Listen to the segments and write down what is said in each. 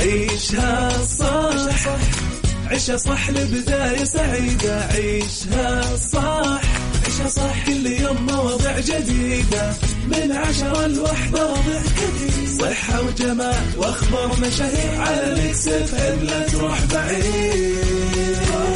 عيشها صح عيشها صح لبداية سعيدة. عيشها صح عيشها صح كل يوم مواضيع جديدة من 10 ل1 مواضيع جديدة صحة وجمال واخبار مشاهير على ميكس اف ام لا تروح بعيد.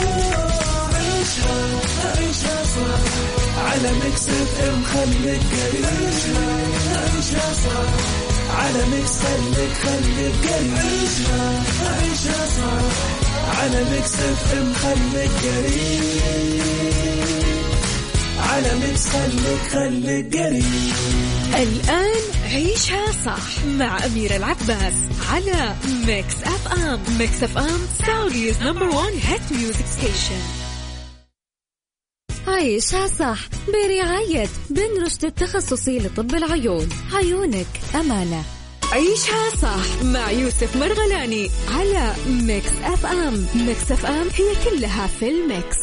عيشها صح على ميكس اف ام خليك قريب. عيشها صح على ميكس خليك قريب. عيشها صح على ميكس اف ام خليك قريب. على ميكس خليك قريب. الآن عيشها صح مع أميرة العباس على ميكس اف ام. ميكس اف ام سعوديز نمبر 1 هيت ميوزك ستيشن. عيشها صح برعاية بن رشد التخصصي لطب العيون. عيونك أمانة. عيشها صح مع يوسف مرغلاني على ميكس اف ام. ميكس اف ام هي كلها في الميكس.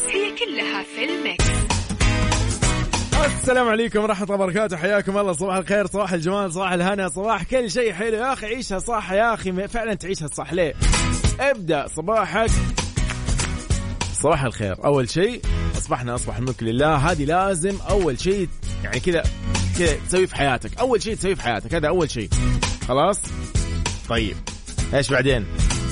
السلام عليكم ورحمة الله وبركاته. حياكم الله. صباح الخير، صباح الجمال، صباح الهنا، صباح كل شيء حلو يا أخي. عيشها صح يا أخي، فعلا تعيشها صح. ليه؟ ابدأ صباحك صباح الخير. أول شيء أصبح الملك لله. هذه لازم أول شيء يعني كذا تسوي في حياتك. أول شيء تسوي في حياتك هذا أول شيء. خلاص طيب إيش بعدين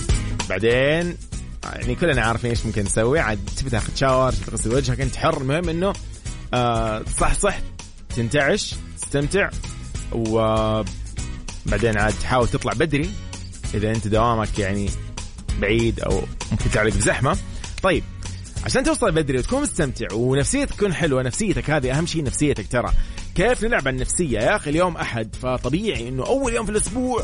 يعني كلنا عارفين إيش ممكن تسوي. عاد تبي تاخذ شاور، تغسل وجهك، أنت حر. المهم إنه صح تنتعش، تستمتع. وبعدين عاد تحاول تطلع بدري إذا أنت دوامك يعني بعيد أو ممكن تعلق بزحمة. طيب عشان توصل بدري وتكون مستمتع ونفسيتك تكون حلوة. نفسيتك هذه أهم شيء، نفسيتك. ترى كيف نلعب عن النفسية يا أخي؟ اليوم أحد، فطبيعي إنه أول يوم في الأسبوع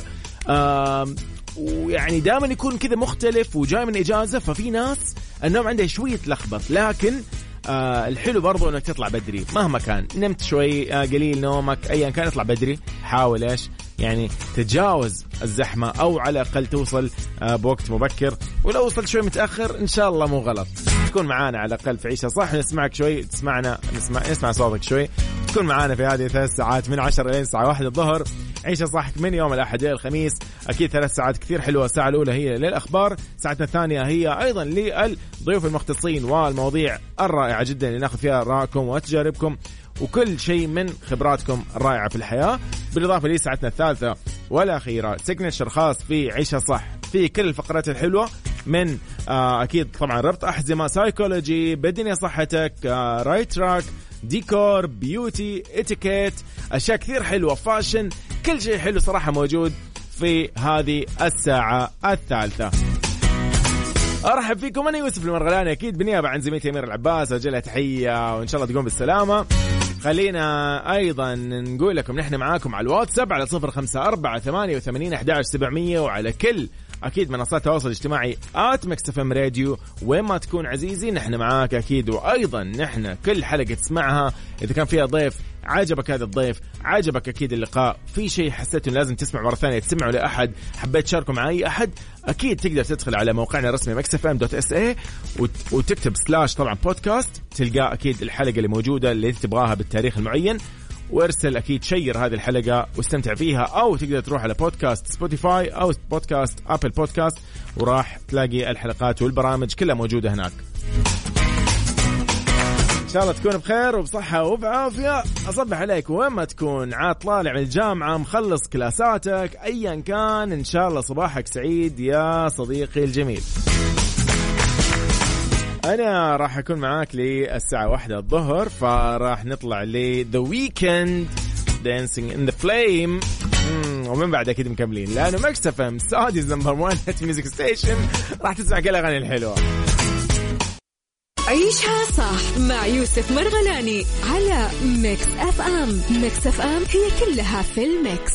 ويعني دائما يكون كذا مختلف وجاي من إجازة، ففي ناس النوم عنده شوية لخبط. لكن الحلو برضو انك تطلع بدري مهما كان. نمت شوي قليل نومك ايا كان، اطلع بدري. حاول ايش يعني تتجاوز الزحمة او على الاقل توصل بوقت مبكر. ولو وصلت شوي متأخر ان شاء الله مو غلط. تكون معانا على الاقل في عيشة صح، نسمعك شوي، نسمع صوتك شوي. تكون معانا في هذه 3 ساعات من 10 إلى الساعة 1 الظهر. عيشة صح من يوم الأحد إلى الخميس. أكيد 3 ساعات كثير حلوة. الساعة الأولى هي للأخبار، ساعتنا الثانية هي أيضا للضيوف المختصين والمواضيع الرائعة جدا اللي ناخذ فيها رأيكم وتجاربكم وكل شيء من خبراتكم الرائعة في الحياة. بالإضافة لي ساعتنا الثالثة والأخيرة سيجنتشر خاص في عيشة صح في كل الفقرات الحلوة من أكيد طبعا ربط أحزمة، سايكولوجي، بدنيا صحتك، رايت تراك، ديكور، بيوتي، اتيكيت، أشياء كثير حلوة، فاشن، كل شيء حلو صراحة موجود في هذه الساعة الثالثة. أرحب فيكم، أنا يوسف المرغلاني أكيد بنيابة عن زميلتي أميرة العباس. أجلها تحية وإن شاء الله تقوم بالسلامة. خلينا أيضا نقول لكم نحن معاكم على الواتساب على 0548811700 وعلى كل أكيد منصات التواصل الاجتماعي @mixfmradio. وين ما تكون عزيزي نحن معاك أكيد. وأيضا نحن كل حلقة تسمعها إذا كان فيها ضيف عجبك، هذا الضيف عجبك أكيد اللقاء، في شيء حسيت إنه لازم تسمع مرة ثانية، تسمعه لأحد، حبيت تشاركه مع أي أحد، أكيد تقدر تدخل على موقعنا الرسمي mixfm.sa وتكتب طبعا بودكاست، تلقى أكيد الحلقة اللي موجودة اللي تبغاها بالتاريخ المعين، وارسل أكيد شير هذه الحلقة واستمتع فيها. أو تقدر تروح على بودكاست سبوتيفاي أو بودكاست أبل بودكاست وراح تلاقي الحلقات والبرامج كلها موجودة هناك. إن شاء الله تكون بخير وبصحة وبعافية. أصبح عليك وين ما تكون، عاد طالع من الجامعة، مخلص كلاساتك، أيا كان، إن شاء الله صباحك سعيد يا صديقي الجميل. أنا راح أكون معاك للساعة 1 الظهر، فراح نطلع The Weeknd Dancing in the Flame. ومن بعد أكيد مكملين لأنه ميكس اف ام سعوديز نمبر 1 هيت ميوزك ستيشن. راح تسمع كل الأغاني الحلوة. عيشها صح مع يوسف مرغلاني على ميكس اف ام. ميكس اف ام هي كلها في الميكس.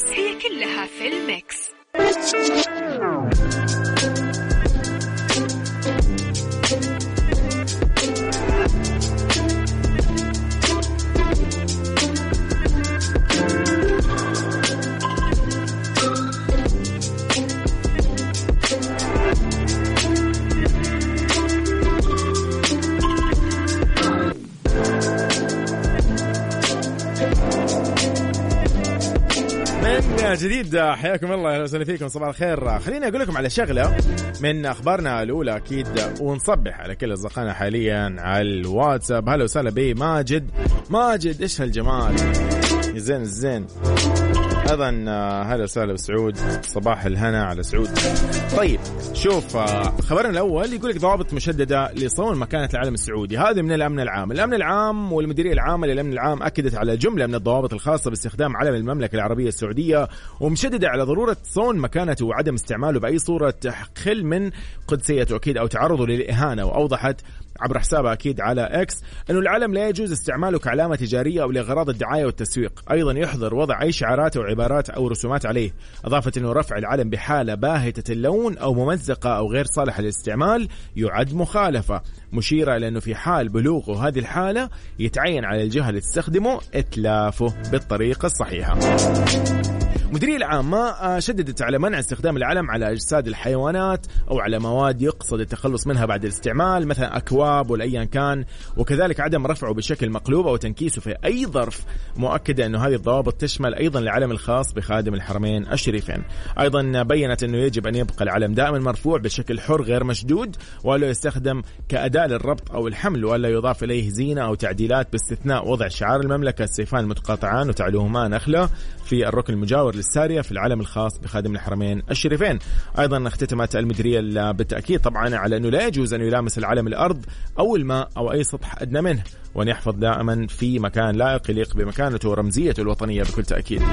جديد حياكم الله، اهلا وسهلا فيكم، صباح الخير. خليني اقول لكم على شغله من اخبارنا الاولى اكيد، ونصبح على كل اصدقائنا حاليا على الواتساب. هلا وسهلا بي ماجد ايش هالجمال، زين ايضا هلا وسهلا بسعود، صباح الهنا على سعود. طيب شوف، خبرنا الاول يقول لك ضوابط مشدده لصون مكانه العلم السعودي. هذه من الامن العام والمديريه العامه للامن العام اكدت على جمله من الضوابط الخاصه باستخدام علم المملكه العربيه السعوديه، ومشدده على ضروره صون مكانته وعدم استعماله باي صوره تخل من قدسيته اكيد او تعرضه للاهانه. واوضحت عبر حسابها أكيد على إكس أنه العلم لا يجوز استعماله كعلامة تجارية أو لأغراض الدعاية والتسويق. أيضا يحظر وضع أي شعارات أو عبارات أو رسومات عليه. أضافت أنه رفع العلم بحالة باهتة اللون أو ممزقة أو غير صالحة للاستعمال يعد مخالفة، مشيرة إلى أنه في حال بلوغه هذه الحالة يتعين على الجهة اللي تستخدمه إتلافه بالطريقة الصحيحة. المديرية العامة شددت على منع استخدام العلم على أجساد الحيوانات أو على مواد يقصد التخلص منها بعد الاستعمال مثلا أكواب ولا أيا كان، وكذلك عدم رفعه بشكل مقلوب أو تنكيسه في أي ظرف، مؤكدة أنه هذه الضوابط تشمل أيضا العلم الخاص بخادم الحرمين الشريفين. أيضا بيّنت أنه يجب أن يبقى العلم دائما مرفوع بشكل حر غير مشدود، ولا يستخدم كأداة للربط أو الحمل، ولا يضاف إليه زينة أو تعديلات باستثناء وضع شعار المملكة السيفان المتقاطعان وتعلوهما نخلة في الركن المجاور للسارية في العلم الخاص بخادم الحرمين الشريفين. أيضا اختتمت المديرية بالتأكيد طبعا على أنه لا يجوز أن يلامس العلم الأرض أو الماء أو أي سطح أدنى منه، وأن يحفظ دائما في مكان لائق يليق بمكانته ورمزيته الوطنية بكل تأكيد.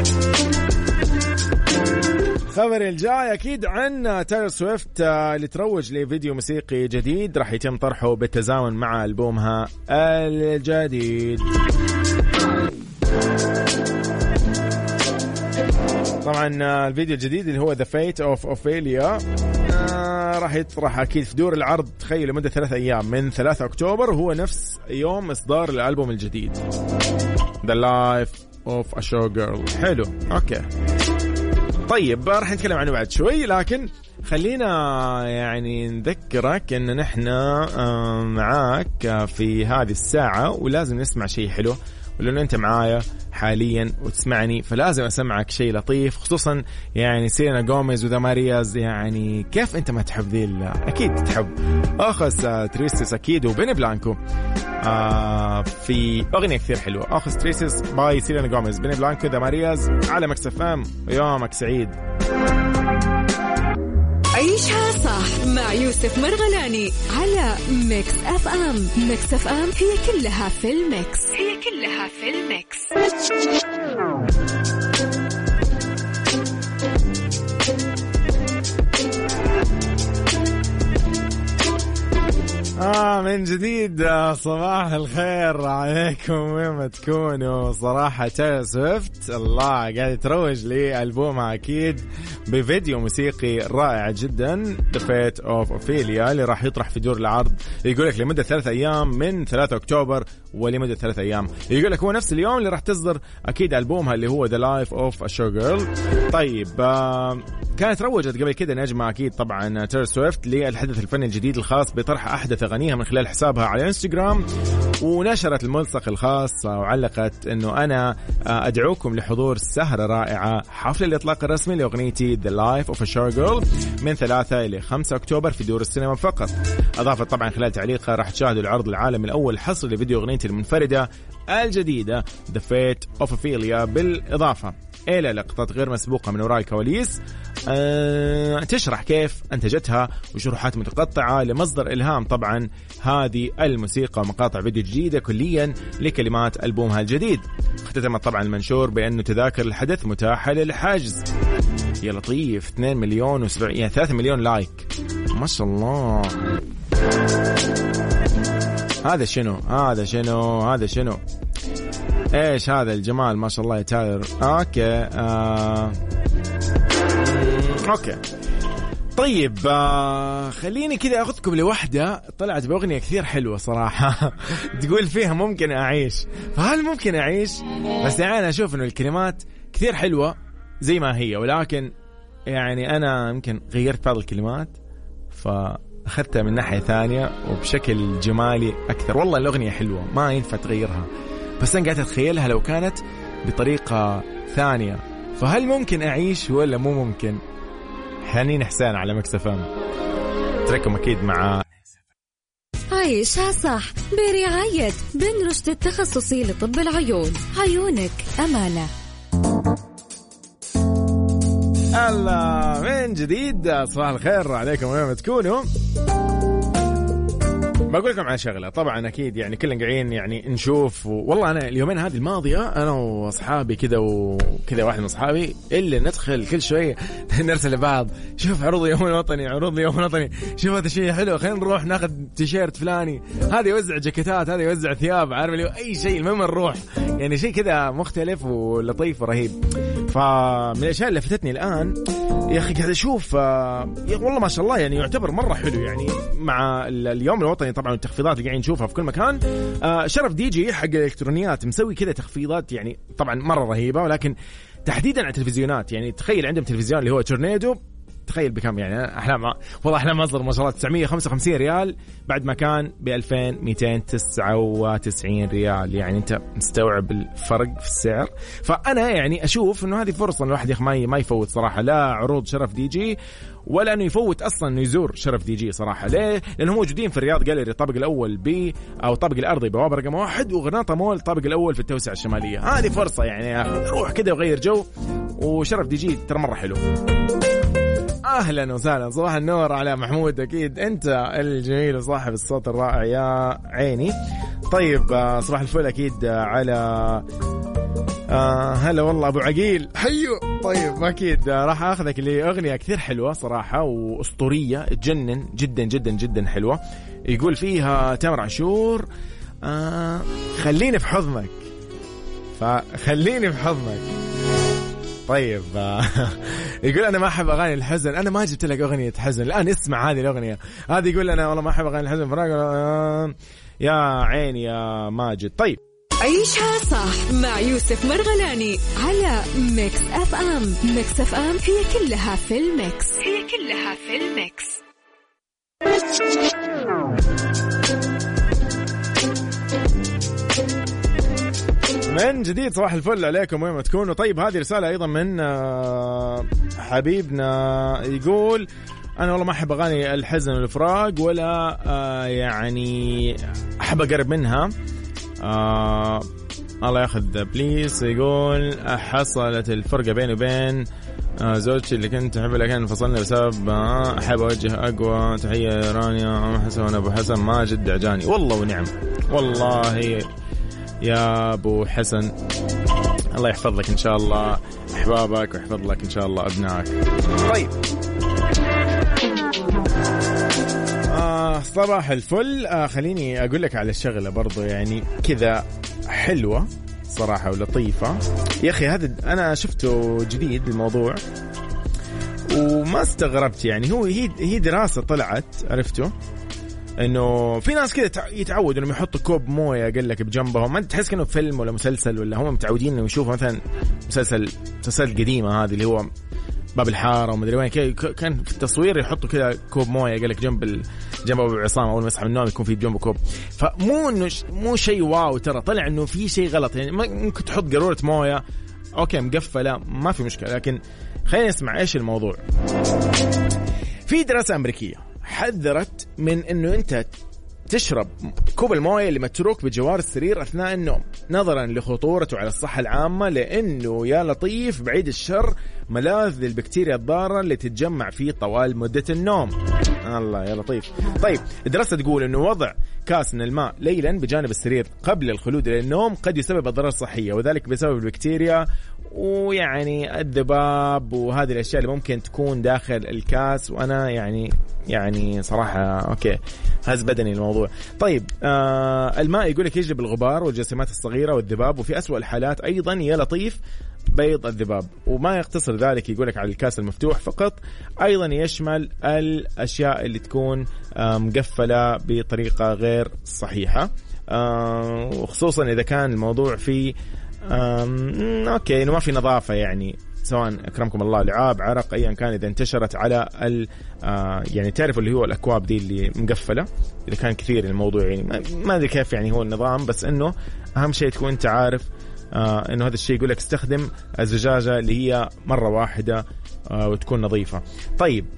خبر الجاي أكيد عن تايلور سويفت اللي تروج لفيديو موسيقي جديد راح يتم طرحه بالتزامن مع ألبومها الجديد. طبعا الفيديو الجديد اللي هو The Fate of Ophelia راح يطرح أكيد في دور العرض، تخيل لمدة 3 أيام من 3 أكتوبر، هو نفس يوم إصدار الألبوم الجديد The Life of a Showgirl. حلو أوكي. طيب راح نتكلم عنه بعد شوي، لكن خلينا يعني نذكرك ان نحن معاك في هذه الساعة ولازم نسمع شيء حلو، ولأنه أنت معايا حاليا وتسمعني فلازم أسمعك شيء لطيف، خصوصا يعني سيلينا غوميز وذا مارياز. يعني كيف أنت ما تحب ذي؟ أكيد تحب أخص تريستس أكيد وبيني بلانكو في أغنية كثير حلوة، أخص تريستس باي سيلينا غوميز، بيني بلانكو ذا مارياز على مكس اف ام. يومك سعيد. عيشها صح مع يوسف مرغلاني على ميكس اف ام. ميكس اف ام هي كلها في الميكس، هي كلها في الميكس. من جديد صباح الخير عليكم وين ما تكونوا. صراحة تايلور سويفت الله قاعد تروج لألبومها أكيد بفيديو موسيقي رائع جدا The Fate of Ophelia اللي راح يطرح في دور العرض. يقول لك لمدة 3 أيام من 3 أكتوبر، ولمدة 3 أيام يقول لك هو نفس اليوم اللي راح تصدر أكيد ألبومها اللي هو The Life of a Showgirl. طيب كانت روجت قبل كده نجمة أكيد طبعا تايلور سويفت للحدث الفني الجديد الخاص بطرح أحدث أغانيها من خلال حسابها على انستغرام، ونشرت الملصق الخاص وعلقت أنه أنا أدعوكم لحضور سهرة رائعة، حفل الإطلاق الرسمي لأغنيتي The Life of a Showgirl من 3 إلى 5 أكتوبر في دور السينما فقط. أضافت طبعا خلال تعليقها راح تشاهدوا العرض العالمي الأول حصري لفيديو أغنيتي المنفردة الجديدة The Fate of Ophelia، بالإضافة إلى لقطات غير مسبوقة من وراء الكواليس تشرح كيف أنتجتها وشروحات متقطعة لمصدر إلهام طبعا هذه الموسيقى، ومقاطع فيديو جديدة كليا لكلمات ألبومها الجديد. اختتمت طبعا المنشور بأنه تذاكر الحدث متاحة للحجز. يا لطيف 2 مليون يعني 3 مليون لايك ما شاء الله. هذا شنو ايش هذا الجمال ما شاء الله يا تايلور. اوكي طيب خليني كذا اخذكم لوحده طلعت باغنيه كثير حلوه صراحه تقول فيها ممكن اعيش. فهل ممكن اعيش؟ بس يعني انا اشوف انه الكلمات كثير حلوه زي ما هي، ولكن يعني انا يمكن غيرت بعض الكلمات فاخذتها من ناحيه ثانيه وبشكل جمالي اكثر. والله الاغنيه حلوه ما ينفع تغيرها، بس أنا قاعد أتخيلها لو كانت بطريقة ثانية فهل ممكن أعيش ولا مو ممكن؟ حنين حسين على مكس اف ام. تركم أكيد مع عيشها صح برعاية بن رشد التخصصي لطب العيون. عيونك أمانة. الله من جديد، صباح الخير عليكم وين ما تكونوا. بقول لكم على شغله، طبعا اكيد يعني كلنا قاعدين يعني نشوف، والله انا اليومين هذه الماضيه انا واصحابي كذا وكذا، واحد من اصحابي اللي ندخل كل شويه نرسل لبعض، شوف عروض اليوم الوطني، عروض اليوم الوطني، شوف هذا شيء حلو، خلينا نروح ناخذ تيشيرت فلاني، هذا يوزع جاكيتات، هذا يوزع ثياب، عارف اللي اي شيء المهم نروح، يعني شيء كذا مختلف ولطيف ورهيب. فمن الاشياء اللي فتتني الان يا اخي قاعد اشوف والله ما شاء الله يعني يعتبر مره حلو يعني مع اليوم الوطني طبعا التخفيضات اللي قاعدين نشوفها في كل مكان. شرف دي جي حق الالكترونيات مسوي كذا تخفيضات يعني طبعا مره رهيبه، ولكن تحديدا على التلفزيونات. يعني تخيل عندهم تلفزيون اللي هو تورنيدو، تخيل بكم يعني احلام، والله احلام مصدر ما شاء الله 955 ريال بعد ما كان ب 2299 ريال. يعني انت مستوعب الفرق في السعر. فانا يعني اشوف انه هذه فرصه الواحد يا اخي ما يفوت صراحه لا عروض شرف دي جي، ولا انه يفوت اصلا انه يزور شرف دي جي صراحه. ليه؟ لانهم موجودين في الرياض جاليري الطابق الاول او الطابق الارضي بوابه رقم 1، وغرناطه مول الطابق الاول في التوسعه الشماليه. هذه فرصه يعني يا اخي روح كده وغير جو، وشرف دي جي ترى مره حلو. اهلا وسهلا، صباح النور على محمود، اكيد انت الجميل وصاحب الصوت الرائع يا عيني. طيب صباح الفل اكيد على هلا والله ابو عقيل حيو. طيب اكيد راح اخذك لاغنيه كثير حلوه صراحه واسطوريه تجنن جدا جدا جدا حلوه، يقول فيها تامر عاشور خليني في حضنك، فخليني في حضنك. طيب يقول أنا ما أحب أغاني الحزن، أنا ما جبت لك أغنية حزن الآن، اسمع هذه الأغنية. هذه يقول أنا والله ما أحب أغاني الحزن، يا عيني يا ماجد. طيب عيشها صح مع يوسف مرغلاني على ميكس اف ام. ميكس اف ام هي كلها في الميكس، هي كلها في الميكس. من جديد صباح الفل عليكم وين ما تكونوا. طيب هذه رسالة أيضا من حبيبنا، يقول أنا والله ما أحب أغاني الحزن والفراق، ولا يعني أحب أقرب منها. الله ياخذ بليس. يقول حصلت الفرقة بيني وبين زوجتي اللي كنت أحب، لكن انفصلنا بسبب أحب أوجه أقوى تحية رانيا حسن أبو حسن ماجد دعجاني. والله ونعم، والله يا أبو حسن الله يحفظ لك إن شاء الله أحبابك، ويحفظ لك إن شاء الله أبنائك. طيب صباح الفل. خليني أقول لك على الشغلة برضو يعني كذا حلوة صراحة ولطيفة يا أخي. هذا أنا شفته جديد الموضوع وما استغربت، يعني هي دراسة طلعت، عرفته انه في ناس كده يتعودوا انهم يحطوا كوب مويه قال لك بجنبهم، ما انت تحس كأنه فيلم ولا مسلسل، ولا هم متعودين انه يشوفوا مثلا مسلسل قديمه هذه اللي هو باب الحاره وما ادري وين، كان في التصوير يحطوا كده كوب مويه قال لك جنب ابو عصام اول ما يصحى من النوم يكون في بجنبه كوب. فمو انه مو شيء واو، ترى طلع انه في شيء غلط. يعني ممكن تحط قاروره مويه اوكي مقفله ما في مشكله، لكن خلينا نسمع ايش الموضوع. في دراسه امريكيه حذرت من انه انت تشرب كوب المويه اللي متروك بجوار السرير اثناء النوم، نظرا لخطورته على الصحه العامه، لانه يا لطيف بعيد الشر ملاذ للبكتيريا الضاره اللي تتجمع فيه طوال مده النوم. الله يا لطيف. طيب الدراسه تقول انه وضع كاس من الماء ليلا بجانب السرير قبل الخلود الى النوم قد يسبب اضرار صحيه، وذلك بسبب البكتيريا ويعني الذباب وهذه الاشياء اللي ممكن تكون داخل الكاس. وانا يعني صراحه اوكي هز بدني الموضوع. طيب الماء يقول لك يجلب الغبار والجسيمات الصغيره والذباب، وفي أسوأ الحالات ايضا يا لطيف بيض الذباب. وما يقتصر ذلك يقول لك على الكاس المفتوح فقط، ايضا يشمل الاشياء اللي تكون مقفله بطريقه غير صحيحه، وخصوصا اذا كان الموضوع فيه اوكي انه ما في نظافه، يعني سواء اكرمكم الله لعاب عرق ايا كان، اذا انتشرت على يعني تعرفوا اللي هو الاكواب دي اللي مقفله، اذا كان كثير الموضوع يعني ما ادري كيف يعني هو النظام، بس انه اهم شيء تكون انت عارف إنه هذا الشيء يقول لك استخدم الزجاجة اللي هي مرة واحدة وتكون نظيفة. طيب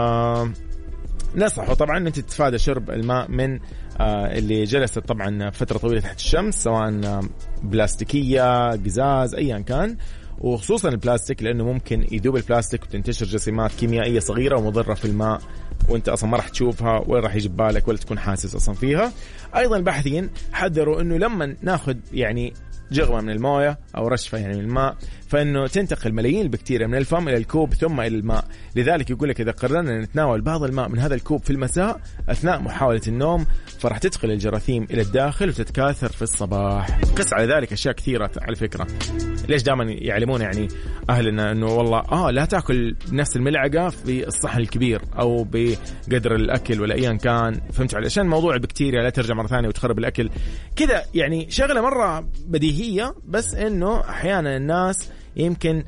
نصحوا طبعا أن أنت تتفادى شرب الماء من اللي جلست طبعا فترة طويلة تحت الشمس، سواء بلاستيكية قزاز أيا كان، وخصوصا البلاستيك لأنه ممكن يذوب البلاستيك وتنتشر جسيمات كيميائية صغيرة ومضرة في الماء وانت اصلا ما راح تشوفها ولا راح يجي بالك ولا تكون حاسس اصلا فيها. ايضا الباحثين حذروا انه لما ناخذ يعني جغمة من المويه او رشفة يعني من الماء فانه تنتقل ملايين البكتيريا من الفم الى الكوب ثم الى الماء. لذلك يقول لك اذا قررنا نتناول بعض الماء من هذا الكوب في المساء اثناء محاولة النوم فراح تدخل الجراثيم الى الداخل وتتكاثر في الصباح. قس على ذلك اشياء كثيرة على فكرة. ليش دائما يعلمون يعني اهلنا انه والله لا تاكل نفس الملعقة في الصحن الكبير او بقدر الاكل ولا ايا كان، فهمت علي؟ عشان موضوع البكتيريا لا ترجع مرة ثانية وتخرب الاكل كذا. يعني شغلة مرة بديهية بس انه احيانا الناس يمكن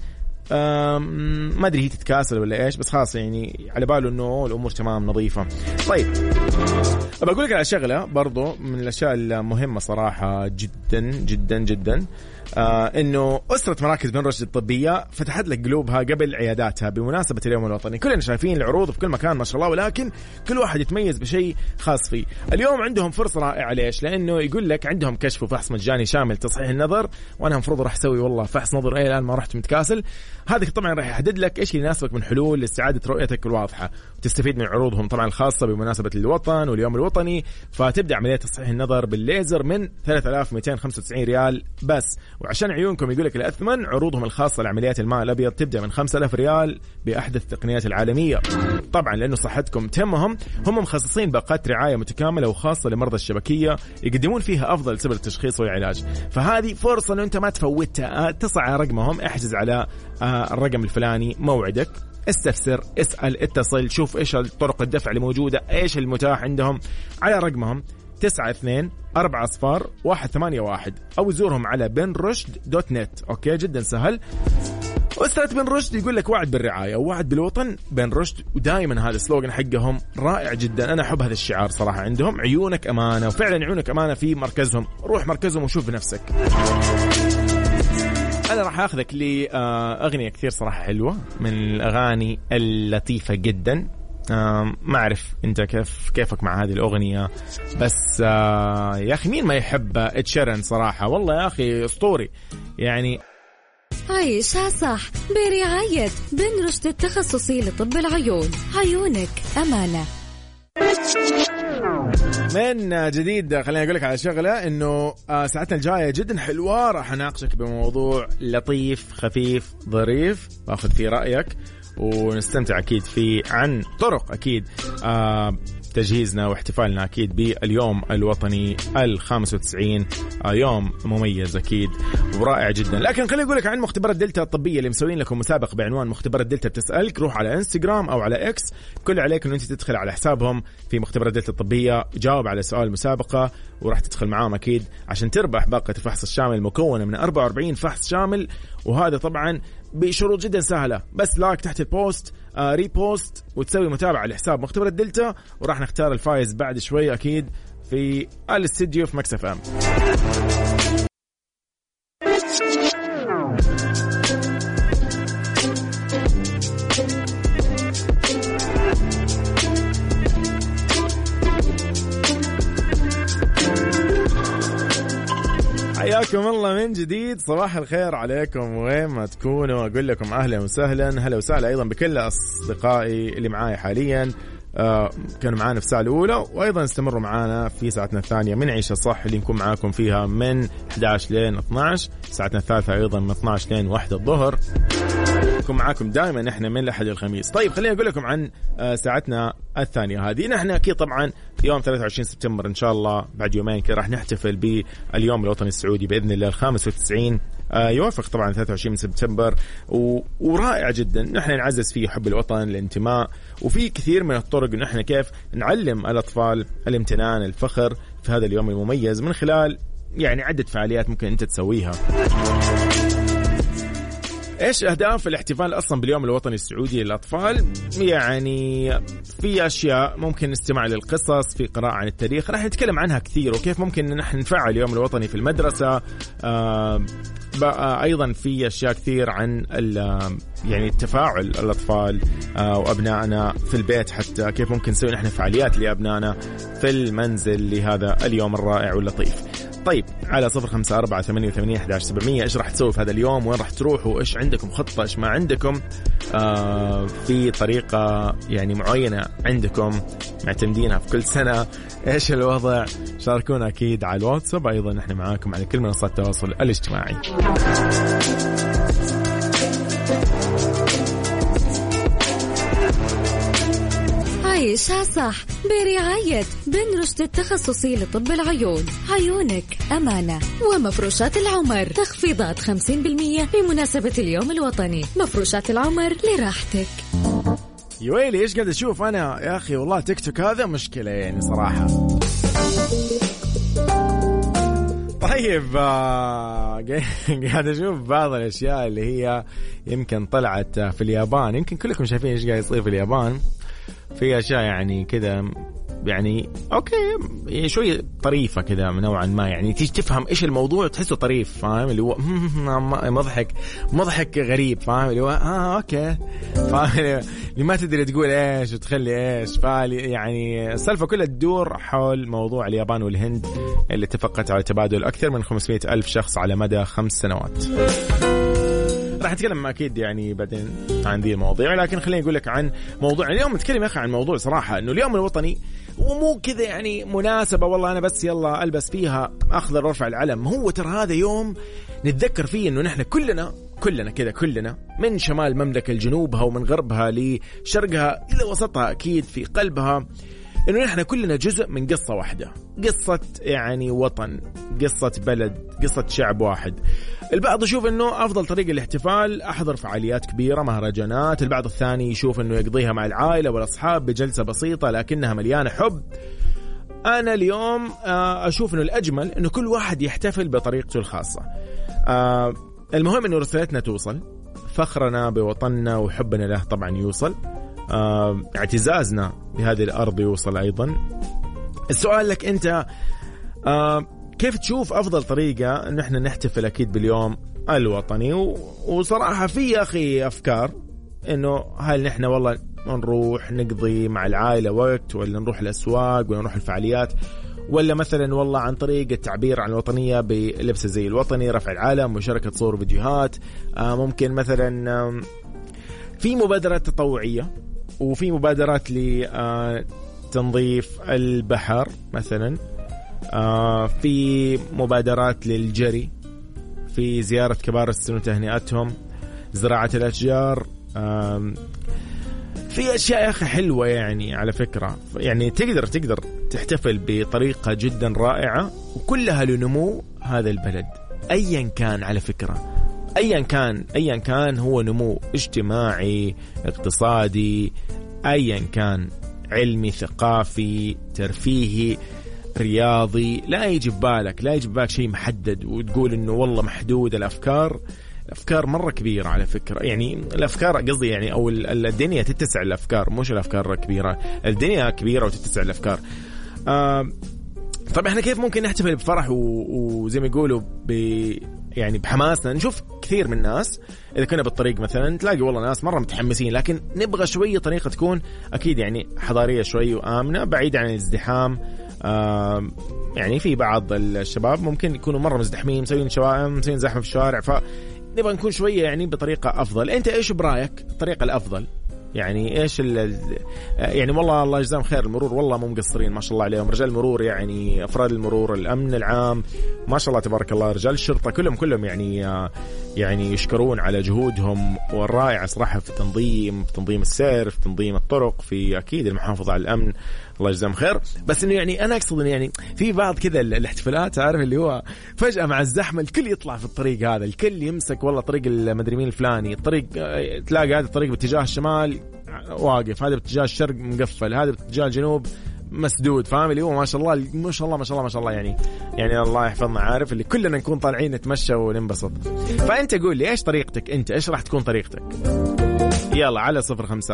ما ادري هي تتكاسل ولا ايش، بس خلاص يعني على باله انه الامور تمام نظيفة. طيب بقول لك على شغلة برضو من الاشياء المهمة صراحة جدا جدا جدا، انه أسرة مراكز بن رشد الطبية فتحت لك قلوبها قبل عياداتها بمناسبة اليوم الوطني. كلنا شايفين العروض في كل مكان ما شاء الله، ولكن كل واحد يتميز بشيء خاص فيه. اليوم عندهم فرصة رائعة. ليش؟ لأنه يقول لك عندهم كشف وفحص مجاني شامل تصحيح النظر، وأنا مفروض راح أسوي والله فحص نظر الآن ما رحت متكاسل. هذا طبعا راح يحدد لك إيش اللي يناسبك من حلول لاستعادة رؤيتك الواضحة، وتستفيد من عروضهم طبعا الخاصة بمناسبة الوطن واليوم الوطني. فتبدأ عملية تصحيح النظر بالليزر من 3295 ريال بس. وعشان عيونكم يقول لك الأثمن عروضهم الخاصة لعمليات الماء الأبيض تبدأ من 5000 ريال بأحدث التقنيات العالمية. طبعا لأنه صحتكم تهمهم، هم مخصصين باقات رعاية متكاملة وخاصة لمرضى الشبكية يقدمون فيها أفضل سبل التشخيص والعلاج. فهذه فرصة أنه أنت ما تفوتها. اتصل على رقمهم، احجز على الرقم الفلاني موعدك، استفسر، اسأل، اتصل، شوف إيش الطرق الدفع اللي موجودة، إيش المتاح عندهم على رقمهم 92400181 أو زورهم على benrushd.net. أوكي جدا سهل. وأسرة بن رشد يقول لك وعد بالرعاية ووعد بالوطن بن رشد، ودائما هذا السلوغن حقهم رائع جدا. أنا أحب هذا الشعار صراحة عندهم، عيونك أمانة، وفعلا عيونك أمانة في مركزهم. روح مركزهم وشوف بنفسك. أنا راح أخذك لأغنية كثير صراحة حلوة من الأغاني اللطيفة جدا. ما أعرف أنت كيفك مع هذه الأغنية، بس يا أخي مين ما يحب إد شيران صراحة. والله يا أخي أسطوري يعني. عيشها صح برعاية بن رشد التخصصي لطب العيون. عيونك أمانة. من جديد خليني أقول لك على شغلة، إنه ساعتنا الجاية جدا حلوة، راح أناقشك بموضوع لطيف خفيف ظريف وأخذ فيه رأيك ونستمتع أكيد فيه، عن طرق أكيد تجهيزنا واحتفالنا أكيد باليوم الوطني 95. يوم مميز أكيد ورائع جدا. لكن خليني أقول لك عن مختبرات دلتا الطبية اللي مسوين لكم مسابقة بعنوان مختبرات دلتا بتسألك. روح على انستغرام أو على إكس، كل عليك أنه أنت تدخل على حسابهم في مختبرات دلتا الطبية، جاوب على سؤال المسابقة وراح تدخل معاهم أكيد عشان تربح باقة الفحص الشامل المكونة من 44 فحص شامل. وهذا طبعا بشروط جدا سهلة، بس لايك تحت البوست، ريبوست، وتسوي متابعة لحساب مختبر الدلتا، وراح نختار الفائز بعد شوي أكيد في الاستديو في مكس اف ام. حياكم الله من جديد، صباح الخير عليكم وين ما تكونوا. أقول لكم أهلا وسهلا، هلا وسهلا أيضا بكل أصدقائي اللي معاي حاليا كانوا معانا في الساعة الأولى، وأيضا استمروا معانا في ساعتنا الثانية من عيشة صح اللي نكون معاكم فيها من 11 لين 12. ساعتنا الثالثة أيضا من 12 لين 1 الظهر، نكون معاكم دائما نحن من الأحد الخميس. طيب خليني أقول لكم عن ساعتنا الثانية هذه. نحن أكيد طبعا يوم 23 سبتمبر إن شاء الله بعد يومين كده راح نحتفل باليوم الوطني السعودي بإذن الله 95. يوافق طبعا 23 سبتمبر ورائع جدا. نحن نعزز فيه حب الوطن، الانتماء، وفي كثير من الطرق إن احنا كيف نعلم الأطفال الامتنان، الفخر في هذا اليوم المميز من خلال يعني عدة فعاليات ممكن أنت تسويها. إيش أهداف الاحتفال أصلا باليوم الوطني السعودي للأطفال؟ يعني في أشياء ممكن نستمع للقصص، في قراءة عن التاريخ، راح نتكلم عنها كثير، وكيف ممكن نحن نفعل اليوم الوطني في المدرسة. أيضا في أشياء كثير عن يعني التفاعل الأطفال وأبنائنا في البيت، حتى كيف ممكن نسوي نحن فعاليات لأبنائنا في المنزل لهذا اليوم الرائع واللطيف. طيب على 0548811700 إيش راح تسوي في هذا اليوم؟ وين راح تروحوا؟ إيش عندكم خطة؟ إيش ما عندكم؟ في طريقة يعني معينة عندكم معتمدينها في كل سنة؟ إيش الوضع؟ شاركونا أكيد على الواتساب، أيضا نحن معاكم على كل منصات التواصل الاجتماعي. عيشها صح برعاية بن رشد التخصصي لطب العيون. عيونك أمانة. ومفروشات العمر تخفيضات 50% بمناسبة اليوم الوطني. مفروشات العمر لراحتك. يويلي إيش قاعد أشوف أنا يا أخي، والله تيك توك هذا مشكلة يعني صراحة. طيب قاعد أشوف بعض الأشياء اللي هي يمكن طلعت في اليابان. يمكن كلكم شايفين إيش قاعد يصير في اليابان. في أشياء يعني كذا يعني أوكي شوي طريفة كذا نوعا ما، يعني تيجي تفهم إيش الموضوع تحسه طريف، فاهم؟ اللي هو مضحك غريب، فاهم؟ اللي هو أوكي، فاهم؟ اللي ما تدري تقول إيش وتخلي إيش. يعني السالفة كلها تدور حول موضوع اليابان والهند اللي اتفقت على تبادل أكثر من 500,000 شخص على مدى 5 سنوات. راح نتكلم أكيد يعني بعدين عن ذي المواضيع، لكن خليني أقول لك عن موضوع اليوم. نتكلم يا أخي عن موضوع صراحة إنه اليوم الوطني ومو كذا يعني مناسبة والله أنا بس يلا ألبس فيها أخضر وارفع العلم. هو ترى هذا يوم نتذكر فيه إنه نحن كلنا كذا، كلنا من شمال المملكة لجنوبها ومن غربها لشرقها إلى وسطها، أكيد في قلبها إنه نحن كلنا جزء من قصة واحدة، قصة يعني وطن، قصة بلد، قصة شعب واحد. البعض يشوف إنه أفضل طريقة للاحتفال أحضر فعاليات كبيرة، مهرجانات. البعض الثاني يشوف إنه يقضيها مع العائلة والأصحاب بجلسة بسيطة لكنها مليانة حب. أنا اليوم أشوف إنه الأجمل إنه كل واحد يحتفل بطريقته الخاصة. المهم إنه رسالتنا توصل، فخرنا بوطننا وحبنا له طبعا يوصل، اعتزازنا بهذه الأرض يوصل أيضا. السؤال لك أنت، كيف تشوف أفضل طريقة أن احنا نحتفل أكيد باليوم الوطني؟ وصراحة في يا أخي أفكار أنه هل نحن والله نروح نقضي مع العائلة وقت، ولا نروح الأسواق، ولا نروح الفعاليات، ولا مثلا والله عن طريق التعبير عن الوطنية بلبس زي الوطني، رفع العلم، مشاركة صور وفيديوهات. ممكن مثلا في مبادرات تطوعية، وفي مبادرات لتنظيف البحر مثلا، في مبادرات للجري، في زيارة كبار السن وتهنئتهم، زراعة الأشجار. في أشياء يا أخي حلوة يعني على فكرة، يعني تقدر تحتفل بطريقة جدا رائعة، وكلها لنمو هذا البلد أيا كان. على فكرة أيا كان هو نمو اجتماعي، اقتصادي، أيا كان، علمي، ثقافي، ترفيهي، رياضي. لا يجي ببالك شيء محدد وتقول إنه والله محدود. الأفكار مرة كبيرة على فكرة، يعني الأفكار قصدي يعني، أو الدنيا تتسع الأفكار، مش الأفكار كبيرة، الدنيا كبيرة وتتسع الأفكار. طب احنا كيف ممكن نحتفل بفرح وزي ما يقولوا يعني بحماسنا؟ نشوف كثير من الناس إذا كنا بالطريق مثلا تلاقي والله ناس مرة متحمسين، لكن نبغى شوية طريقة تكون أكيد يعني حضارية شوي وآمنة، بعيد عن الازدحام. يعني في بعض الشباب ممكن يكونوا مرة مزدحمين، مسوين زحمة في الشوارع، فنبغى نكون شوية يعني بطريقة أفضل. أنت إيش برأيك الطريقة الأفضل؟ يعني إيش يعني والله الله يجزاهم خير المرور، والله مو مقصرين ما شاء الله عليهم، رجال المرور يعني أفراد المرور، الأمن العام ما شاء الله تبارك الله، رجال الشرطة كلهم يعني يشكرون على جهودهم والرائعة صراحة في تنظيم السير، في تنظيم الطرق، في أكيد المحافظة على الأمن، الله يجزاهم خير. بس إنه يعني أنا أقصد إنه يعني في بعض كذا الاحتفالات، عارف اللي هو فجأة مع الزحمة الكل يطلع في الطريق هذا، الكل يمسك والله طريق المدري مين الفلاني، الطريق تلاقي هذا الطريق باتجاه الشمال واقف، هذا باتجاه الشرق مقفل، هذا باتجاه الجنوب مسدود فاميلي وما شاء الله ما شاء الله ما شاء الله ما شاء الله يعني الله يحفظنا عارف اللي كلنا نكون طالعين نتمشى وننبسط. فأنت قول لي إيش طريقتك أنت إيش راح تكون طريقتك؟ يلا على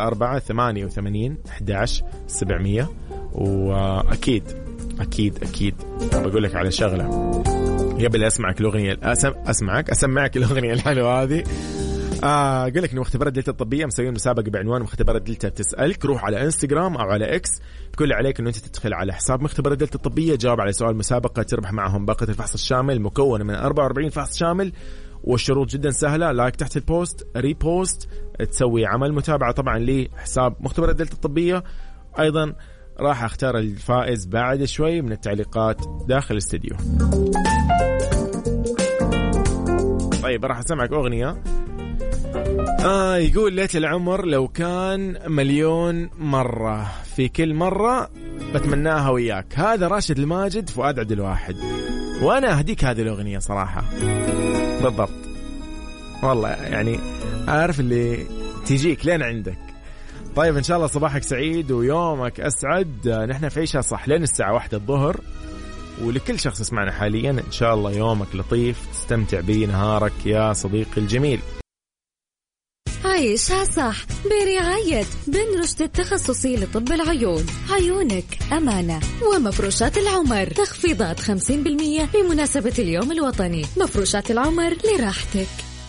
0548811700 وأكيد أكيد أكيد بقول لك على شغلة قبل أسمعك الأغنية أسمعك الأغنية الحلوة هذه. أقول لك إنه مختبرات دلتا الطبية مسوين مسابقة بعنوان مختبرات دلتا بتسألك. روح على إنستغرام أو على إكس كل اللي عليك إنه أنت تدخل على حساب مختبرات دلتا الطبية جاوب على سؤال مسابقة تربح معهم باقة الفحص الشامل مكونة من 44 فحص شامل. والشروط جدا سهلة لايك تحت البوست ريبوست تسوي عمل متابعة طبعا لحساب مختبرات دلتا الطبية. أيضا راح أختار الفائز بعد شوي من التعليقات داخل الاستديو. طيب راح أسمعك أغنية يقول ليت العمر لو كان 1,000,000 مرة في كل مرة بتمناها وياك. هذا راشد الماجد فؤاد عبد الواحد وأنا أهديك هذه الأغنية صراحة بالضبط والله يعني عارف اللي تيجيك لين عندك. طيب إن شاء الله صباحك سعيد ويومك أسعد. نحن في عيشها صح لين الساعة 1 الظهر ولكل شخص يسمعنا حاليا إن شاء الله يومك لطيف تستمتع بنهارك يا صديقي الجميل. عيشها صح برعاية بن رشد التخصصي لطب العيون. عيونك أمانة. ومفروشات العمر تخفيضات 50% بمناسبة اليوم الوطني. مفروشات العمر لراحتك.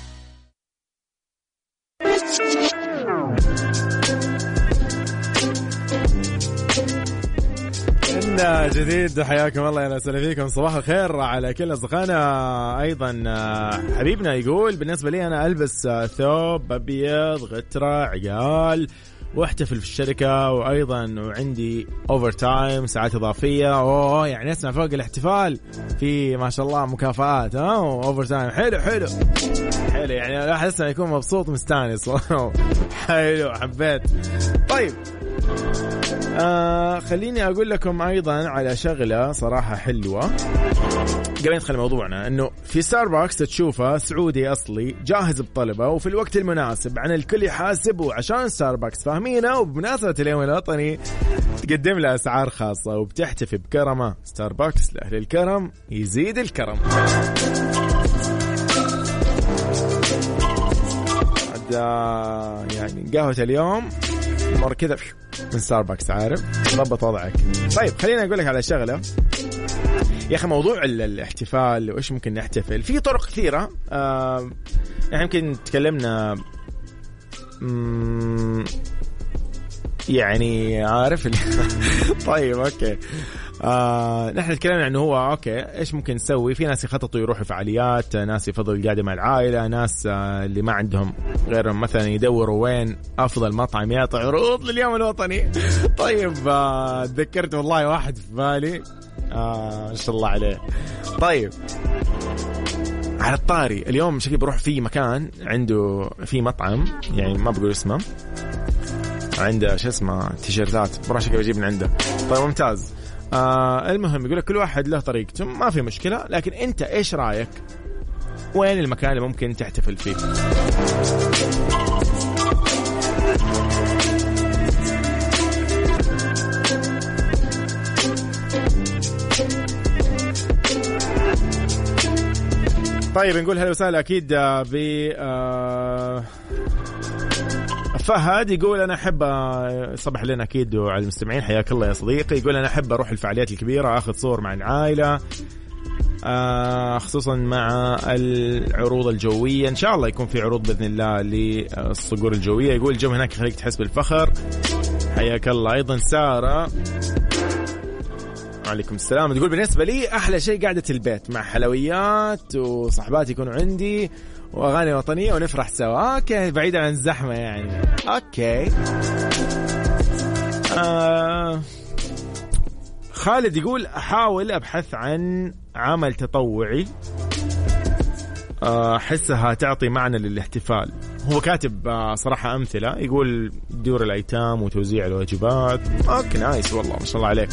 جديد حياكم الله يا وسهلا فيكم. صباح الخير على كل أصدقائنا. أيضا حبيبنا يقول بالنسبة لي أنا ألبس ثوب أبيض غترة عقال واحتفل في الشركة وأيضا وعندي أوفر تايم ساعات إضافية. يعني اسمع فوق الاحتفال في ما شاء الله مكافآت أوفر تايم حلو يعني راح أسمع يكون مبسوط مستانس حلو حبيت. طيب خليني أقول لكم أيضا على شغلة صراحة حلوة قبل ندخل موضوعنا. إنه في ستاربكس تشوفه سعودي أصلي جاهز بطلبه وفي الوقت المناسب عن الكل يحاسب. وعشان ستاربكس فاهمينه وبمناسبة اليوم الوطني تقدم له أسعار خاصة وبتحتفي بكرمه. ستاربكس لأهل الكرم يزيد الكرم. يعني قهوة اليوم مر كذا من ستاربكس عارف ضبط وضعك. طيب خليني أقول لك على شغلة يا أخي. موضوع الاحتفال وإيش ممكن نحتفل في طرق كثيرة. يعني يمكن تكلمنا يعني عارف طيب أوكي. نحن تكلمنا عنه هو أوكي إيش ممكن نسوي. في ناس يخططوا يروحوا فعاليات ناس يفضلوا القعدة مع العائلة ناس اللي ما عندهم غيرهم مثلا يدوروا وين أفضل مطعم يعطي عروض لليوم الوطني. طيب تذكرت والله واحد في بالي ما شاء الله عليه. طيب على الطاري اليوم شكلي بروح في مكان عنده في مطعم يعني ما بقول اسمه عنده شو اسمه تيشيرتات بروح شكلي بجيب من عنده. طيب ممتاز. المهم يقول لك كل واحد له طريقته ما في مشكلة لكن أنت إيش رأيك وين المكان اللي ممكن تحتفل فيه؟ طيب نقول هلا وسهلا أكيد ب فهد يقول أنا أحب صبح لنا أكيد وعلى المستمعين حياك الله يا صديقي. يقول أنا أحب أروح الفعاليات الكبيرة أخذ صور مع العائلة خصوصا مع العروض الجوية. إن شاء الله يكون في عروض بإذن الله للصقور الجوية. يقول الجو هناك يخليك تحس بالفخر حياك الله. أيضا سارة عليكم السلام تقول بالنسبة لي أحلى شيء قعدة البيت مع حلويات وصحباتي يكونوا عندي وأغاني وطنية ونفرح سوا. أوكي بعيدا عن الزحمة يعني. أوكي خالد يقول أحاول أبحث عن عمل تطوعي أحسها تعطي معنى للاحتفال. هو كاتب صراحة أمثلة يقول دور الأيتام وتوزيع الواجبات. أوكي نايس والله ما شاء الله عليك.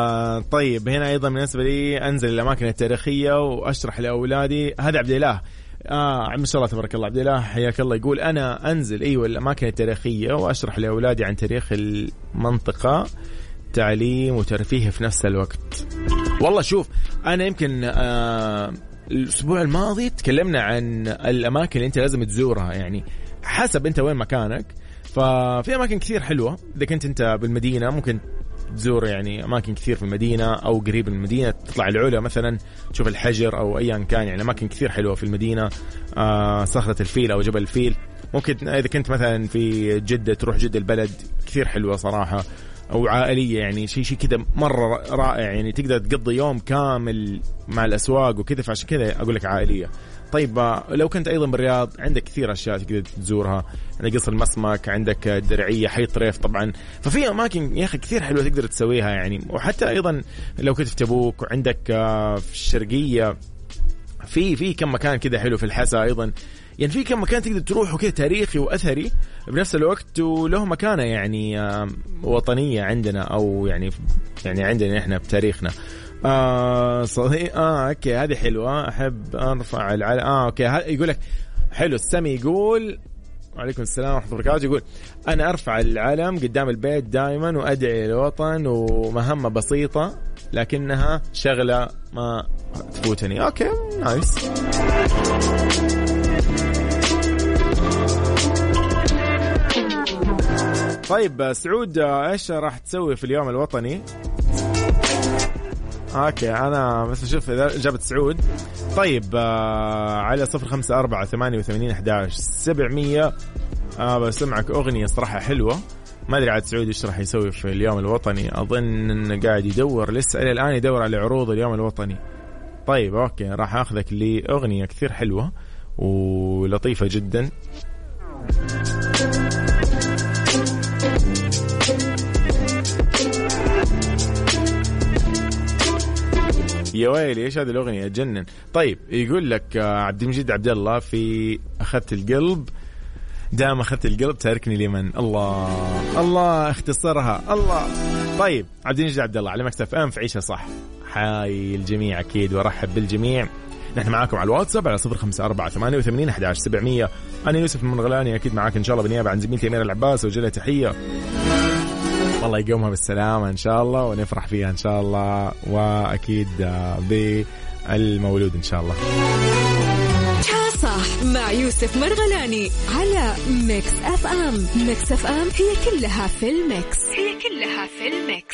طيب هنا أيضا بالنسبة لي أنزل الأماكن التاريخية وأشرح لأولادي. هذا عبد الله ما شاء الله تبارك الله. عبد الله حياك الله يقول أنا أنزل الأماكن التاريخية وأشرح لأولادي عن تاريخ المنطقة، تعليم وترفيه في نفس الوقت. والله شوف أنا يمكن الأسبوع الماضي تكلمنا عن الأماكن اللي أنت لازم تزورها، يعني حسب أنت وين مكانك. ففي أماكن كثير حلوة إذا كنت أنت بالمدينة ممكن تزور يعني أماكن كثير في المدينة أو قريب من المدينة، تطلع العلا مثلا تشوف الحجر أو أيا كان، يعني أماكن كثير حلوة في المدينة. صخرة الفيل أو جبل الفيل. ممكن إذا كنت مثلا في جدة تروح جدة البلد كثير حلوة صراحة، أو عائلية يعني شيء كذا مرة رائع، يعني تقدر تقضي يوم كامل مع الأسواق وكذا، فعشان كذا أقول لك عائلية. طيب لو كنت أيضا بالرياض عندك كثير أشياء تقدر تزورها، عندك قصر المسمك، عندك الدرعية، حي طريف طبعا. ففي أماكن يا أخي كثير حلوة تقدر تسويها يعني. وحتى أيضا لو كنت في تبوك وعندك في الشرقية في كم مكان كذا حلو، في الحسا أيضا يعني في كم مكان تقدر تروح وكذا تاريخي وأثري بنفس الوقت، وله مكانة يعني وطنية عندنا، أو يعني عندنا إحنا بتاريخنا. صحيح. اوكي هذه حلوه، احب ارفع العلم. اوكي يقولك حلو. السمي يقول وعليكم السلام ورحمه الله وبركاته، يقول انا ارفع العلم قدام البيت دائما وادعي للوطن، ومهمه بسيطه لكنها شغله ما تفوتني. اوكي نايس. طيب سعود ايش راح تسوي في اليوم الوطني؟ اوكي انا بس اشوف اذا اجابه سعود. طيب على 0548811700 بسمعك اغنيه صراحه حلوه. ما ادري عاد سعود ايش راح يسوي في اليوم الوطني، اظن انه قاعد يدور لسه الى الان، يدور على عروض اليوم الوطني. طيب اوكي راح اخذك لاغنيه كثير حلوه ولطيفه جدا. يا ويلي ايش هذه الاغنيه تجنن. طيب يقول لك عبد المجيد عبد الله في اخذت القلب، دام اخذت القلب تاركني لمن. الله اختصرها الله. طيب عبد المجيد عبد الله على مكس اف ام في عيشها صح. حاي الجميع اكيد وارحب بالجميع. نحن معاكم على الواتساب على 0548811700. انا يوسف المرغلاني اكيد معاك ان شاء الله بنيابه عن زميلتي أميرة العباس، وجلها تحيه والله يقومها بالسلامة إن شاء الله ونفرح فيها إن شاء الله، وأكيد بالمولود إن شاء الله. صح مع يوسف مرغلاني على ميكس أف أم. ميكس أف أم هي كلها في الميكس، هي كلها في الميكس.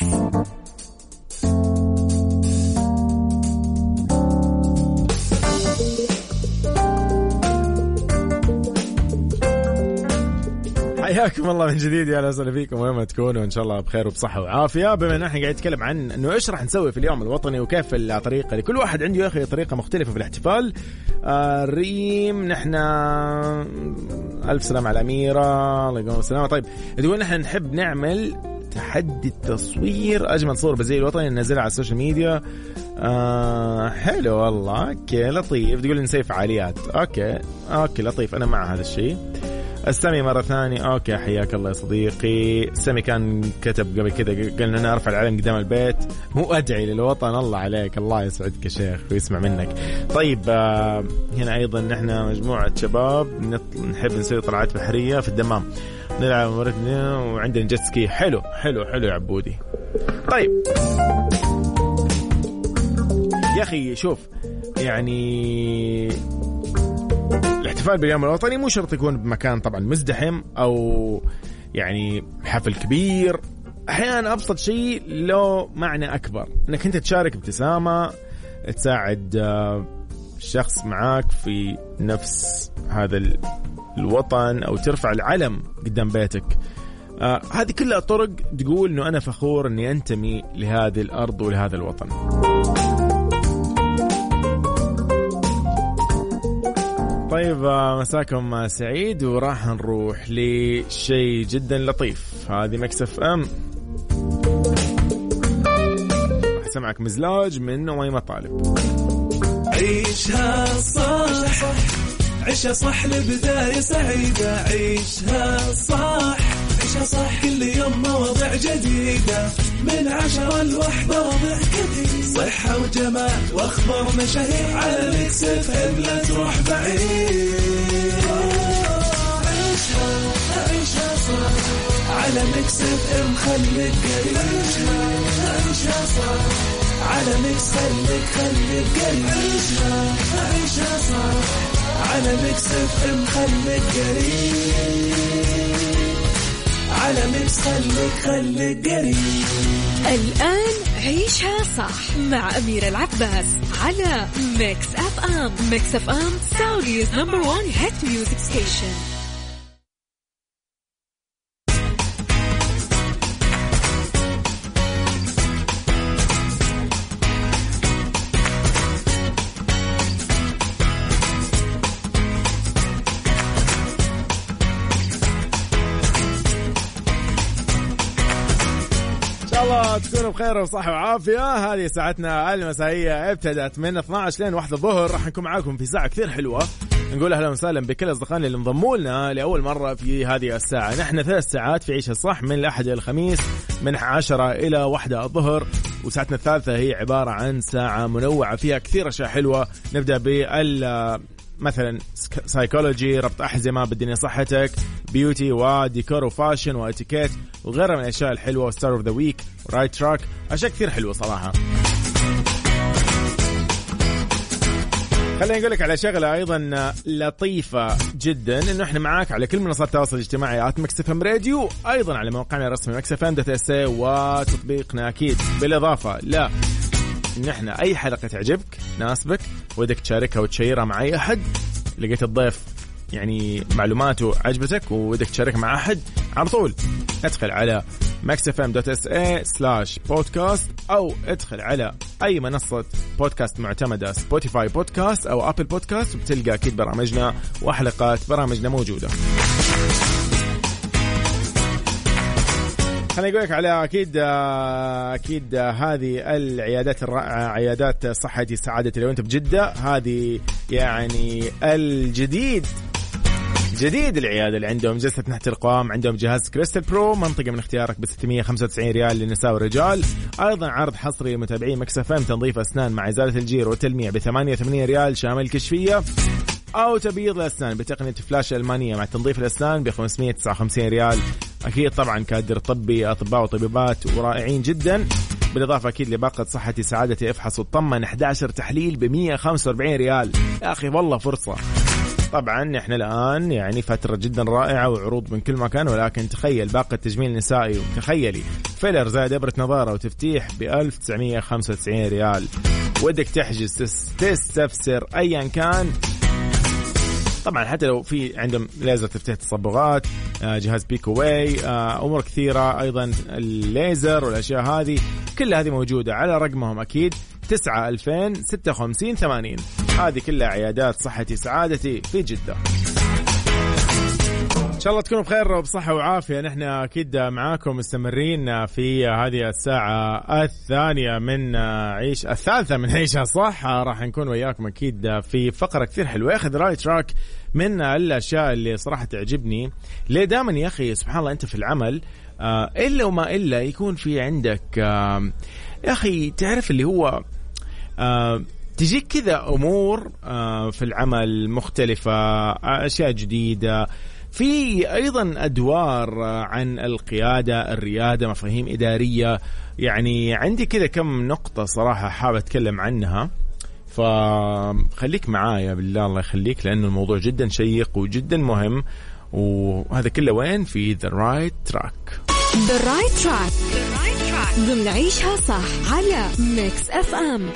حياكم الله من جديد، يا اهلا فيكم وين ما تكونوا، ان شاء الله بخير وبصحه وعافيه. بما ان احنا قاعد نتكلم عن انه ايش راح نسوي في اليوم الوطني وكيف الطريقه، لكل واحد عنده يا اخي طريقه مختلفه في الاحتفال. ريم نحن الف سلام على اميره الله يقوم السلامه. طيب تقول نحن نحب نعمل تحدي التصوير اجمل صور بالزي الوطني ننزلها على السوشيال ميديا. حلو والله. اوكي لطيف. تقول نسوي فعاليات. اوكي لطيف، انا مع هذا الشيء. السمي مرة ثانية. أوكي حياك الله يا صديقي. السمي كان كتب قبل كده قال أنا أرفع العلم قدام البيت مو أدعي للوطن. الله عليك، الله يسعدك يا شيخ ويسمع منك. طيب هنا أيضا نحن مجموعة شباب نحب نسوي طلعات بحرية في الدمام، نلعب مرتنا وعندنا جيت سكي. حلو يا عبودي. طيب يا أخي شوف، يعني الاحتفال باليوم الوطني مو شرط يكون بمكان طبعا مزدحم او يعني حفل كبير. احيانا ابسط شيء له معنى اكبر، انك انت تشارك ابتسامه، تساعد شخص معاك في نفس هذا الوطن، او ترفع العلم قدام بيتك. هذه كلها طرق تقول انه انا فخور اني انتمي لهذه الارض ولهذا الوطن. طيب مساكم سعيد، وراح نروح لشيء جدا لطيف. هذه ميكس اف ام، راح سمعك مزلاج من وما طالب. عيشها صح، عيشها صح لبداية سعيدة. عيشها صح، عيشها صح كل يوم مواضيع جديدة من 10 ل1 مواضيع كثير صحة وجمال واخبار مشاهير على ميكس اف ام لا تروح بعيد عيشها صح على ميكس اف ام خليك قريب عيشها صح على ميكس خليك قريب عيشها صح على ميكس اف ام خليك قريب على ميكس خليك قريب. الآن عيشها صح مع أميرة العباس على ميكس اف ام. ميكس اف ام سعوديز نمبر 1 هيت ميوزك ستيشن. الله تكونوا بخير وصحة وعافية. هذه ساعتنا المسائية ابتدت من 12 لين 1 الظهر. راح نكون معاكم في ساعة كثير حلوة. نقول أهلا وسهلا بكل أصدقائنا اللي انضموا لنا لأول مرة في هذه الساعة. نحن 3 ساعات في عيشها صح من الأحد إلى الخميس من 10 إلى 1 الظهر. وساعتنا الثالثة هي عبارة عن ساعة منوعة فيها كثير أشياء حلوة. نبدأ بال مثلا سايكولوجي، ربط أحزمة بالدنيا صحتك، بيوتي وديكور وفاشن واتيكيت وغيرها من الأشياء الحلوة، ستار اوف ذا ويك ورايت تراك، أشياء كثير حلوة صراحة. خليني أقول لك على شغلة أيضا لطيفة جدا، إنه إحنا معاك على كل منصات التواصل الاجتماعي @ميكس اف ام راديو، أيضا على موقعنا الرسمي mixfm.sa وتطبيقنا أكيد، بالإضافة لا إن إحنا أي حلقة تعجبك ناسبك ودك تشاركها وتشيرها مع أي أحد، لقيت الضيف يعني معلوماته عجبتك ودك تشاركها مع أحد، على طول ادخل على mixfm.sa/podcast أو ادخل على أي منصة بودكاست معتمدة، سبوتيفاي بودكاست أو أبل بودكاست، وبتلقى أكيد برامجنا وحلقات برامجنا موجودة. خليني أقول لك على أكيد هذه العيادات الرائعة، عيادات صحتي سعادتي لو أنت بجدة. هذه يعني الجديد العيادة اللي عندهم جلسة تحت القوام، عندهم جهاز كريستال برو، منطقة من اختيارك ب 695 ريال للنساء والرجال. أيضا عرض حصري متابعين ميكس اف ام، تنظيف أسنان مع إزالة الجير والتلميع ب 88 ريال شامل كشفية، أو تبييض الأسنان بتقنية فلاش ألمانية مع تنظيف الأسنان ب 559 ريال. أكيد طبعا كادر طبي، أطباء وطبيبات ورائعين جدا، بالإضافة أكيد لباقة صحتي سعادتي افحص وطمن 11 تحليل ب 145 ريال. يا أخي والله فرصة. طبعا احنا الآن يعني فترة جدا رائعة وعروض من كل مكان، ولكن تخيل باقة تجميل نسائي، وتخيلي فيلر زائد إبرة نظارة وتفتيح ب 1995 ريال. ودك تحجز تستفسر أيا كان، طبعا حتى لو في عندهم ليزر تفتيح تصبغات، جهاز بيكو واي، أمور كثيرة، أيضا الليزر والأشياء هذه كل هذه موجودة على رقمهم أكيد 9,205680. هذه كلها عيادات صحتي سعادتي في جدة. إن شاء الله تكونوا بخير وبصحة وعافية. نحن أكيد معاكم مستمرين في هذه الساعة الثالثة من عيشها صح. راح نكون وياكم أكيد في فقرة كثير حلوة، أخذ رايت تراك من الأشياء اللي صراحة تعجبني. ليه دائما يا أخي سبحان الله أنت في العمل إلا وما إلا يكون في عندك يا أخي تعرف اللي هو تجيك كذا أمور في العمل مختلفة، أشياء جديدة، في أيضا أدوار عن القيادة، الريادة، مفاهيم إدارية. يعني عندي كذا كم نقطة صراحة حابة أتكلم عنها، فخليك معايا بالله الله يخليك، لأنه الموضوع جدا شيق وجدا مهم. وهذا كله وين؟ في The Right Track. The Right Track ضمن عيشها صح على ميكس اف ام.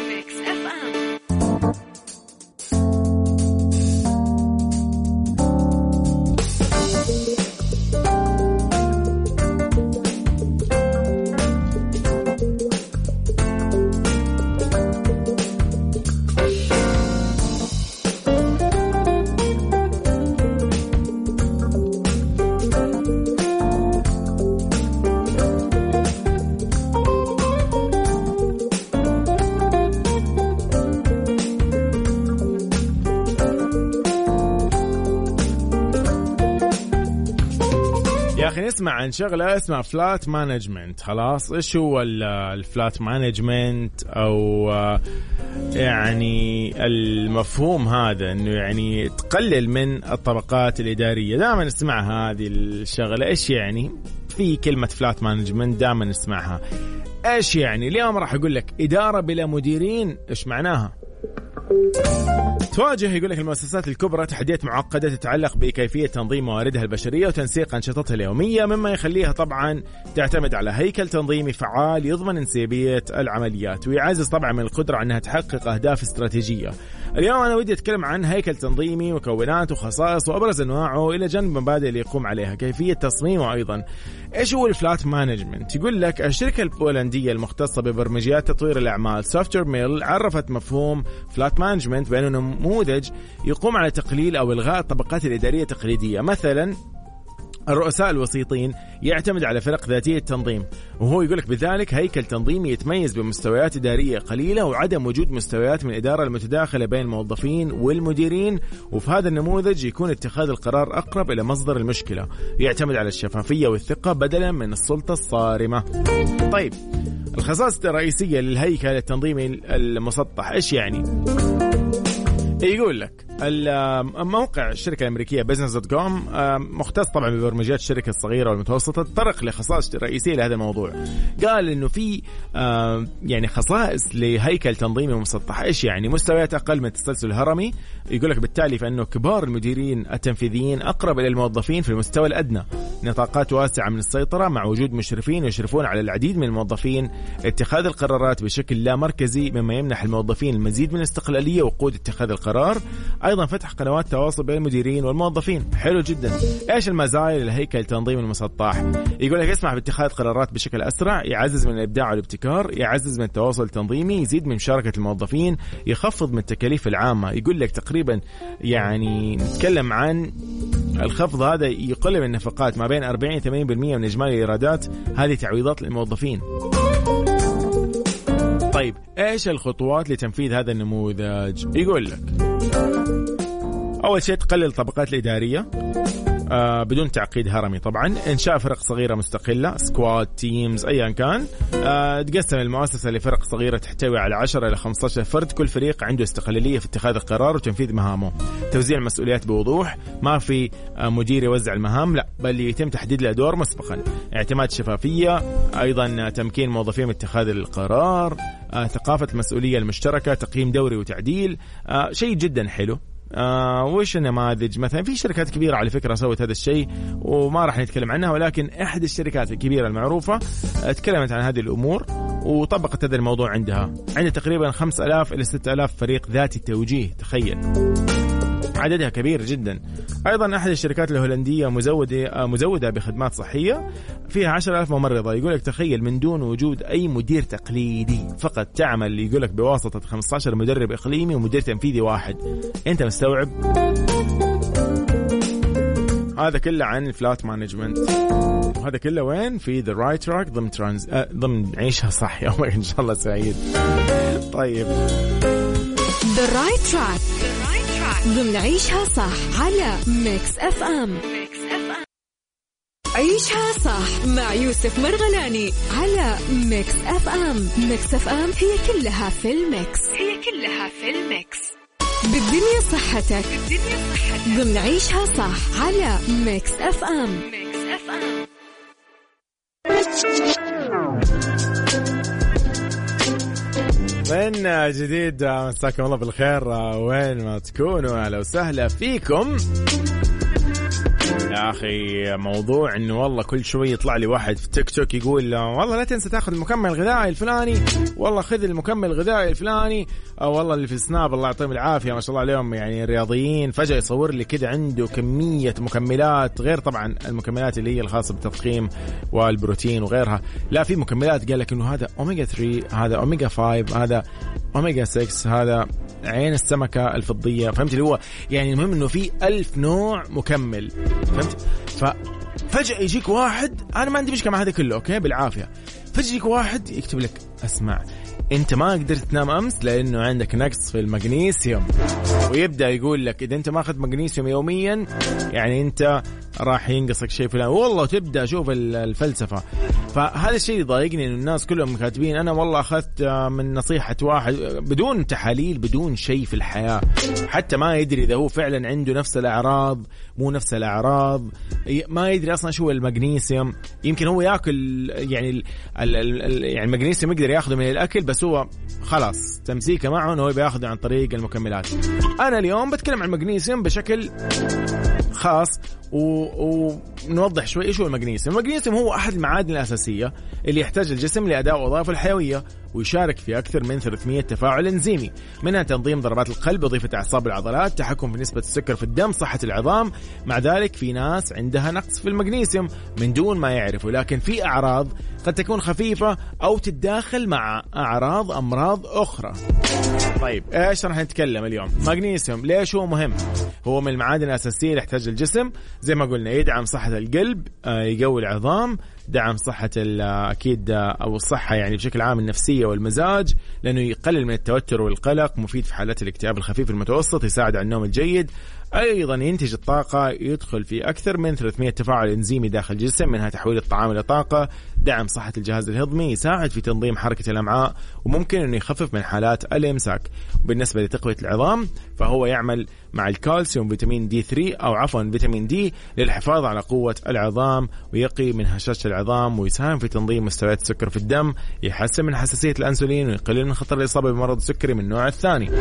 يا أخي نسمع عن شغلة اسمها فلات مانجمنت. خلاص إيش هو الفلات مانجمنت؟ أو يعني المفهوم هذا إنه يعني تقلل من الطبقات الإدارية. دائما نسمعها هذه الشغلة. إيش يعني في كلمة فلات مانجمنت؟ دائما نسمعها. إيش يعني؟ اليوم راح أقول لك إدارة بلا مديرين إيش معناها. تواجه يقول لك المؤسسات الكبرى تحديات معقدة تتعلق بكيفية تنظيم مواردها البشرية وتنسيق أنشطتها اليومية، مما يخليها طبعا تعتمد على هيكل تنظيمي فعال يضمن انسيابية العمليات ويعزز طبعا من القدرة على أنها تحقق أهداف استراتيجية. اليوم أنا ودي أتكلم عن هيكل تنظيمي مكونات وخصائص وأبرز أنواعه إلى جانب المبادئ اللي يقوم عليها كيفية تصميمه. أيضا إيش هو الفلات مانجمنت؟ يقول لك الشركة البولندية المختصة ببرمجيات تطوير الأعمال سوفتوير ميل عرفت مفهوم فلات مانجمنت بأنه نموذج يقوم على تقليل أو إلغاء الطبقات الإدارية التقليدية. مثلا الرؤساء الوسيطين يعتمد على فرق ذاتية تنظيم، وهو يقولك بذلك هيكل تنظيمي يتميز بمستويات إدارية قليلة وعدم وجود مستويات من الإدارة المتداخلة بين الموظفين والمديرين. وفي هذا النموذج يكون اتخاذ القرار أقرب إلى مصدر المشكلة، يعتمد على الشفافية والثقة بدلا من السلطة الصارمة. طيب الخصائص الرئيسية للهيكل التنظيمي المسطح إيش يعني؟ يقول لك موقع الشركة الأمريكية business.com مختص طبعا ببرمجيات الشركة الصغيرة والمتوسطة تطرق لخصائص رئيسية لهذا الموضوع. قال إنه في يعني خصائص لهيكل تنظيمي مسطح. إيش يعني؟ مستويات أقل من التسلسل الهرمي. يقول لك بالتالي فإنه كبار المديرين التنفيذيين أقرب إلى الموظفين في المستوى الأدنى، نطاقات واسعة من السيطرة مع وجود مشرفين يشرفون على العديد من الموظفين، اتخاذ القرارات بشكل لا مركزي مما يمنح الموظفين المزيد من الاستقلالية وقود اتخاذ القرار. أيضا فتح قنوات تواصل بين المديرين والموظفين. حلو جدا. إيش المزايا للهيكل التنظيمي المسطح؟ يقول لك يسمح باتخاذ قرارات بشكل أسرع، يعزز من الإبداع والابتكار، يعزز من التواصل التنظيمي، يزيد من مشاركة الموظفين، يخفض من التكاليف العامة. يقول لك تقريبا يعني نتكلم عن الخفض هذا يقلل من النفقات ما بين 40-80% من إجمالي الإيرادات. هذه تعويضات للموظفين. طيب إيش الخطوات لتنفيذ هذا النموذج؟ يقول لك أول شيء تقلل الطبقات الإدارية بدون تعقيد هرمي. طبعا إنشاء فرق صغيرة مستقلة، سكواد، تيمز، أيا كان. تقسم المؤسسة لفرق صغيرة تحتوي على 10 إلى 15 فرد، كل فريق عنده استقلالية في اتخاذ القرار وتنفيذ مهامه. توزيع المسؤوليات بوضوح، ما في مدير يوزع المهام، لا بل يتم تحديد الأدوار مسبقا. اعتماد شفافية، أيضا تمكين الموظفين من اتخاذ القرار، ثقافة المسؤولية المشتركة، تقييم دوري وتعديل. شيء جدا حلو. وش النماذج؟ مثلا في شركات كبيرة على فكرة سوت هذا الشيء وما راح نتكلم عنها، ولكن أحد الشركات الكبيرة المعروفة تكلمت عن هذه الأمور وطبقت هذا الموضوع. عندها تقريبا 5000 إلى 6000 فريق ذاتي التوجيه. تخيل عددها كبير جدا. أيضا أحد الشركات الهولندية مزودة بخدمات صحية فيها 10,000 ممرضة. يقولك تخيل من دون وجود أي مدير تقليدي، فقط تعمل يقولك بواسطة 15 مدرب إقليمي ومدير تنفيذي واحد. أنت مستوعب؟ هذا كله عن الفلات مانجمنت، وهذا كله وين؟ في The Right Track ضمن عيشها صح. يومك إن شاء الله سعيد. طيب The Right Track ضمن عيشها صح على ميكس اف ام. عيشها صح مع يوسف مرغلاني على ميكس اف ام. ميكس اف ام هي كلها في الميكس. بالدنيا صحتك ضمن عيشها صح على ميكس اف ام. من جديد مساكم الله بالخير وين ما تكونوا. أهلا وسهلا فيكم. يا أخي موضوع إنه والله كل شوي يطلع لي واحد في تيك توك يقول والله لا تنسى تأخذ المكمل الغذائي الفلاني، والله خذ المكمل الغذائي الفلاني، أو والله اللي في سناب الله يعطيهم العافية ما شاء الله عليهم يعني رياضيين، فجأة يصور لي كده عنده كمية مكملات، غير طبعا المكملات اللي هي الخاصة بالتضخيم والبروتين وغيرها. لا في مكملات قال لك إنه هذا أوميجا 3، هذا أوميجا 5، هذا أوميجا 6، هذا عين السمكة الفضية. فهمت اللي هو يعني المهم إنه في 1000 نوع مكمل. فهمت؟ ففجأة يجيك واحد، أنا ما عندي مشكلة مع هذا كله أوكي بالعافية، فجأة يجيك واحد يكتب لك اسمع أنت ما قدرت تنام أمس لأنه عندك نقص في المغنيسيوم، ويبدأ يقول لك إذا أنت ما أخذت مغنيسيوم يوميا يعني أنت راح ينقصك شيء فلان، والله تبدأ شوف الفلسفة. فهذا الشيء يضايقني إنه الناس كلهم كاتبين أنا والله أخذت من نصيحة واحد بدون تحاليل بدون شيء في الحياة، حتى ما يدري إذا هو فعلا عنده نفس الأعراض مو نفس الأعراض، ما يدري أصلا شو المغنيسيوم. يمكن هو يأكل يعني يعني المغنيسيوم يقدر يأخذه من الأكل، بس هو خلاص تمسيكه معه إنه هو بيأخذه عن طريق المكملات. أنا اليوم بتكلم عن المغنيسيوم بشكل خاص ونوضح شوي ايش هو المغنيسيوم. المغنيسيوم هو احد المعادن الاساسيه اللي يحتاج الجسم لاداء وظائفه الحيويه، ويشارك في اكثر من 300 تفاعل انزيمي، منها تنظيم ضربات القلب، وظيفه اعصاب العضلات، تحكم في نسبه السكر في الدم، صحه العظام. مع ذلك في ناس عندها نقص في المغنيسيوم من دون ما يعرفوا، لكن في اعراض قد تكون خفيفه او تتداخل مع اعراض امراض اخرى. طيب ايش راح نتكلم اليوم؟ مغنيسيوم ليش هو مهم؟ هو من المعادن الاساسيه اللي يحتاج الجسم، زي ما قلنا يدعم صحه القلب، يقوي العظام، دعم صحه اكيد او الصحه يعني بشكل عام النفسيه والمزاج، لانه يقلل من التوتر والقلق، مفيد في حالات الاكتئاب الخفيف المتوسط، يساعد على النوم الجيد، ايضا ينتج الطاقه، يدخل في اكثر من 300 تفاعل انزيمي داخل الجسم، منها تحويل الطعام الى طاقه، دعم صحه الجهاز الهضمي، يساعد في تنظيم حركه الامعاء، وممكن انه يخفف من حالات الامساك. وبالنسبه لتقويه العظام فهو يعمل مع الكالسيوم فيتامين دي 3 او عفوا فيتامين دي للحفاظ على قوه العظام، ويقي من هشاشه العظام، ويساهم في تنظيم مستويات السكر في الدم، يحسن من حساسيه الانسولين، ويقلل من خطر الاصابه بمرض السكري من النوع الثاني.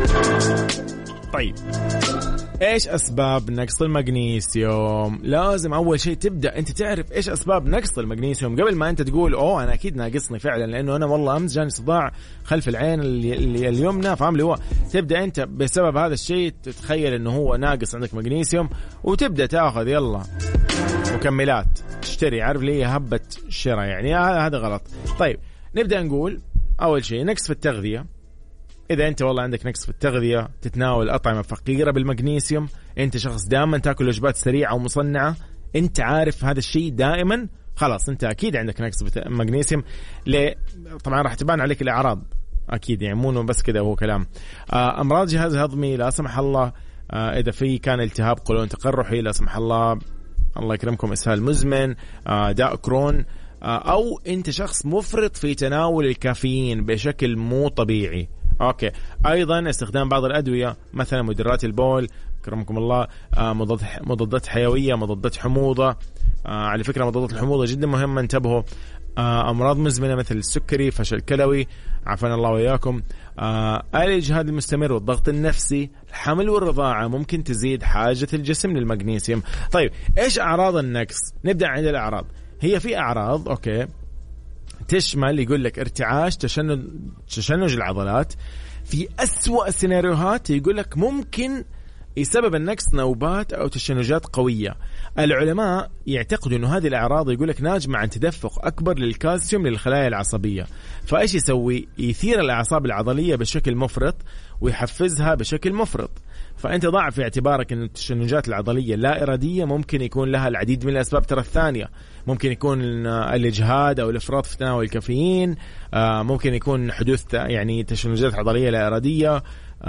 طيب ايش اسباب نقص المغنيسيوم؟ لازم اول شيء تبدا انت تعرف ايش اسباب نقص المغنيسيوم قبل ما انت تقول اوه انا اكيد ناقصني فعلا، لانه انا والله امس جاني صداع خلف العين اللي اليمنى، فاهم لي هو تبدا انت بسبب هذا الشيء تتخيل انه هو ناقص عندك مغنيسيوم، وتبدا تاخذ يلا مكملات تشتري، عارف ليه هبه الشراء، يعني هذا غلط. طيب نبدا نقول اول شيء نقص في التغذيه. إذا أنت والله عندك نقص في التغذية، تتناول أطعمة فقيرة بالمغنيسيوم، أنت شخص دائما تأكل وجبات سريعة ومصنعة، أنت عارف هذا الشيء دائما، خلاص أنت أكيد عندك نقص في المغنيسيوم. طبعا راح تبان عليك الأعراض أكيد، يعني مو بس كده هو كلام. أمراض جهاز هضمي لا سمح الله، إذا في كان التهاب قولون تقرحي لا سمح الله، الله يكرمكم إسهال مزمن، داء كرون، أو أنت شخص مفرط في تناول الكافيين بشكل مو طبيعي. اوكي ايضا استخدام بعض الادويه مثلا مدرات البول كرمكم الله، مضادات حيويه، مضادات حموضه. على فكره مضادات الحموضه جدا مهمه، انتبهوا. امراض مزمنه مثل السكري، فشل كلوي، عافانا الله وياكم. الاجهاد المستمر والضغط النفسي، الحمل والرضاعه ممكن تزيد حاجه الجسم للمغنيسيوم. طيب ايش اعراض النقص؟ نبدا عند الاعراض. هي في اعراض اوكي تشمل يقول لك ارتعاش، تشنج العضلات. في أسوأ السيناريوهات يقول لك ممكن يسبب النقص نوبات أو تشنجات قوية. العلماء يعتقدوا أنه هذه الأعراض يقول لك ناجمة عن تدفق أكبر للكالسيوم للخلايا العصبية، فإيش يسوي؟ يثير الأعصاب العضلية بشكل مفرط ويحفزها بشكل مفرط. فأنت ضع في اعتبارك أن التشنجات العضلية لا إرادية ممكن يكون لها العديد من الأسباب. ترى الثانية ممكن يكون الإجهاد أو الإفراط في تناول الكافيين، ممكن يكون حدوث يعني تشنجات عضلية لا إرادية.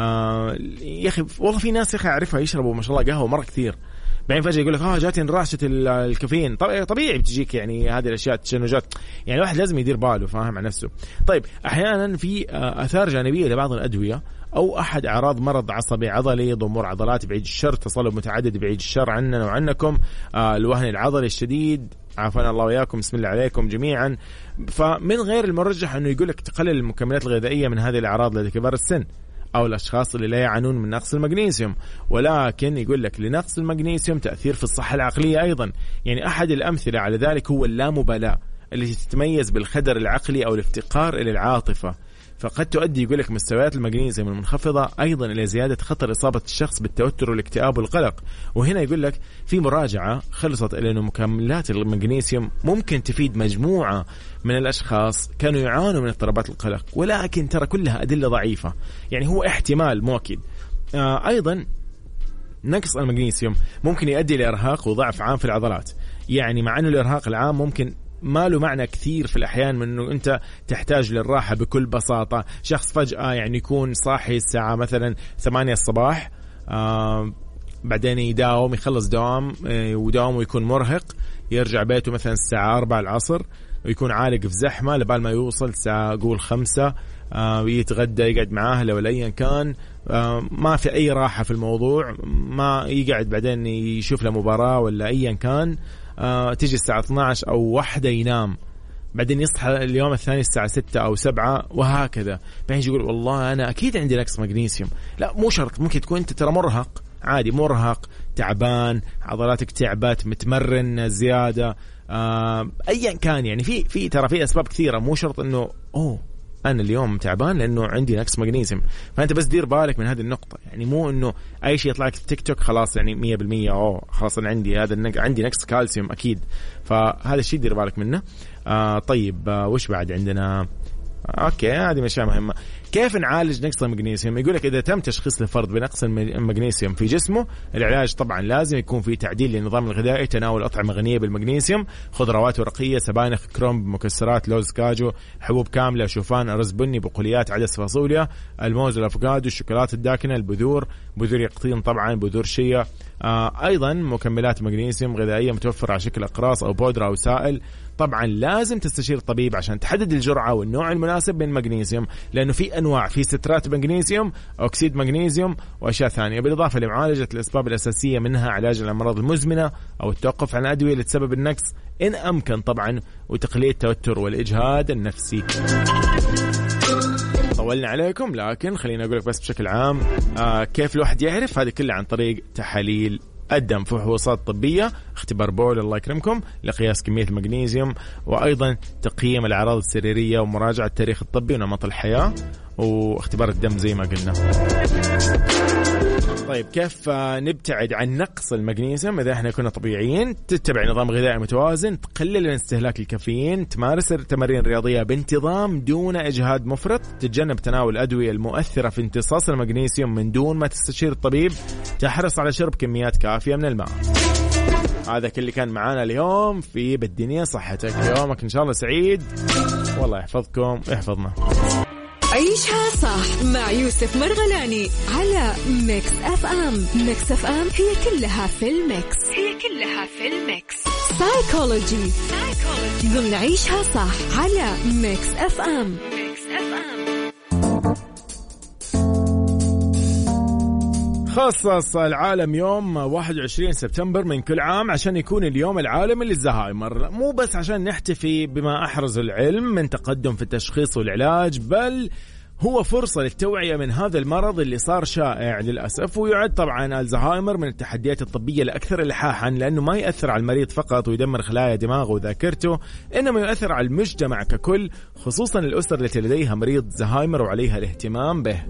يا أخي والله في ناس يا أخي أعرفها يشربوا ما شاء الله قهوة مرة كثير، بعدين فجأة يقول لك جاتني رعشة الكافيين. طبيعي بتجيك يعني هذه الأشياء تشنجات، يعني الواحد لازم يدير باله فاهم عن نفسه. طيب أحيانا في آثار جانبية لبعض الأدوية أو أحد أعراض مرض عصبي عضلي، ضمور عضلات بعيد الشر، تصلب متعدد بعيد الشر عننا وعنكم، الوهن العضلي الشديد، عافانا الله وياكم، بسم الله عليكم جميعا. فمن غير المرجح أنه يقول لك تقلل المكملات الغذائية من هذه الأعراض لدى كبار السن أو الأشخاص اللي لا يعانون من نقص المغنيسيوم، ولكن يقول لك لنقص المغنيسيوم تأثير في الصحة العقلية أيضا. يعني أحد الأمثلة على ذلك هو اللامبالاة التي تتميز بالخدر العقلي أو الافتقار إلى العاطفة، فقد تؤدي يقول لك مستويات المغنيسيوم المنخفضة أيضا إلى زيادة خطر إصابة الشخص بالتوتر والاكتئاب والقلق. وهنا يقول لك في مراجعة خلصت إلى أن مكملات المغنيسيوم ممكن تفيد مجموعة من الأشخاص كانوا يعانوا من اضطرابات القلق، ولكن ترى كلها أدلة ضعيفة، يعني هو احتمال مو أكيد. أيضا نقص المغنيسيوم ممكن يؤدي لإرهاق وضعف عام في العضلات، يعني مع أنه الإرهاق العام ممكن ما له معنى كثير في الأحيان من أنه أنت تحتاج للراحة بكل بساطة. شخص فجأة يعني يكون صاحي الساعة مثلا 8 الصباح، بعدين يداوم يخلص دوام ودوامه يكون مرهق، يرجع بيته مثلا الساعة 4 العصر ويكون عالق في زحمة لبال ما يوصل الساعة قول 5، يتغدى يقعد مع أهله ولا أيا كان، ما في أي راحة في الموضوع، ما يقعد بعدين يشوف له مباراة ولا أيا كان، تيجي الساعة 12 أو 1 ينام، بعدين يصحى اليوم الثاني الساعة 6 أو 7 وهكذا. بعدين يقول والله أنا أكيد عندي نقص مغنيسيوم. لا مو شرط، ممكن تكون أنت ترى مرهق عادي، مرهق تعبان، عضلاتك تعبت، متمرن زيادة، أيا كان يعني في ترى في أسباب كثيرة، مو شرط إنه أنا اليوم تعبان لأنه عندي نقص مغنيسيوم. فأنت بس دير بالك من هذه النقطة، يعني مو إنه أي شيء يطلع لك في تيك توك خلاص يعني 100% خلاص أنا عندي نقص كالسيوم أكيد، فهذا الشيء دير بالك منه. طيب وش بعد عندنا؟ اوكي هذه مشاكل مهمه. كيف نعالج نقص المغنيسيوم؟ يقول لك اذا تم تشخيص لفرد بنقص المغنيسيوم في جسمه، العلاج طبعا لازم يكون في تعديل للنظام الغذائي، تناول اطعمه غنيه بالمغنيسيوم، خضروات ورقيه، سبانخ، كرنب، مكسرات، لوز، كاجو، حبوب كامله، شوفان، ارز بني، بقوليات، عدس، فاصوليا، الموز، الافوكادو، الشوكولاته الداكنه، البذور، بذور يقطين طبعا، بذور شيا، ايضا مكملات مغنيسيوم غذائيه متوفره على شكل اقراص او بودره او سائل. طبعا لازم تستشير الطبيب عشان تحدد الجرعة والنوع المناسب من المغنيسيوم، لأنه في أنواع، في سترات مغنيسيوم، أكسيد مغنيسيوم، وأشياء ثانية، بالإضافة لمعالجة الأسباب الأساسية منها علاج الأمراض المزمنة أو التوقف عن الأدوية لسبب النقص إن أمكن طبعا، وتقليل التوتر والإجهاد النفسي. طولنا عليكم، لكن خلينا أقول لك بس بشكل عام كيف الواحد يعرف هذه كلها عن طريق تحاليل الدم، فحوصات طبية، اختبار بول الله يكرمكم لقياس كمية المغنيسيوم، وأيضا تقييم الأعراض السريرية ومراجعة التاريخ الطبي ونمط الحياة، واختبار الدم زي ما قلنا. طيب كيف نبتعد عن نقص المغنيسيوم إذا احنا كنا طبيعيين؟ تتبع نظام غذائي متوازن، تقلل من استهلاك الكافيين، تمارس تمارين رياضية بانتظام دون إجهاد مفرط، تتجنب تناول الأدوية المؤثرة في امتصاص المغنيسيوم من دون ما تستشير الطبيب، تحرص على شرب كميات كافية من الماء. هذا كل اللي كان معانا اليوم في بالدنيا صحتك. يومك إن شاء الله سعيد، والله يحفظكم ويحفظنا. عيشها صح مع يوسف مرغلاني على ميكس اف ام. ميكس اف ام هي كلها في الميكس، سايكولوجي ضمن عيشها صح على ميكس اف ام. خصص العالم يوم 21 سبتمبر من كل عام عشان يكون اليوم العالمي للزهايمر، مو بس عشان نحتفي بما أحرز العلم من تقدم في التشخيص والعلاج، بل هو فرصة للتوعية من هذا المرض اللي صار شائع للأسف. ويعد طبعا الزهايمر من التحديات الطبية الأكثر إلحاحا، لأنه ما يأثر على المريض فقط ويدمر خلايا دماغه وذاكرته، إنما يؤثر على المجتمع ككل، خصوصا الأسر التي لديها مريض زهايمر وعليها الاهتمام به.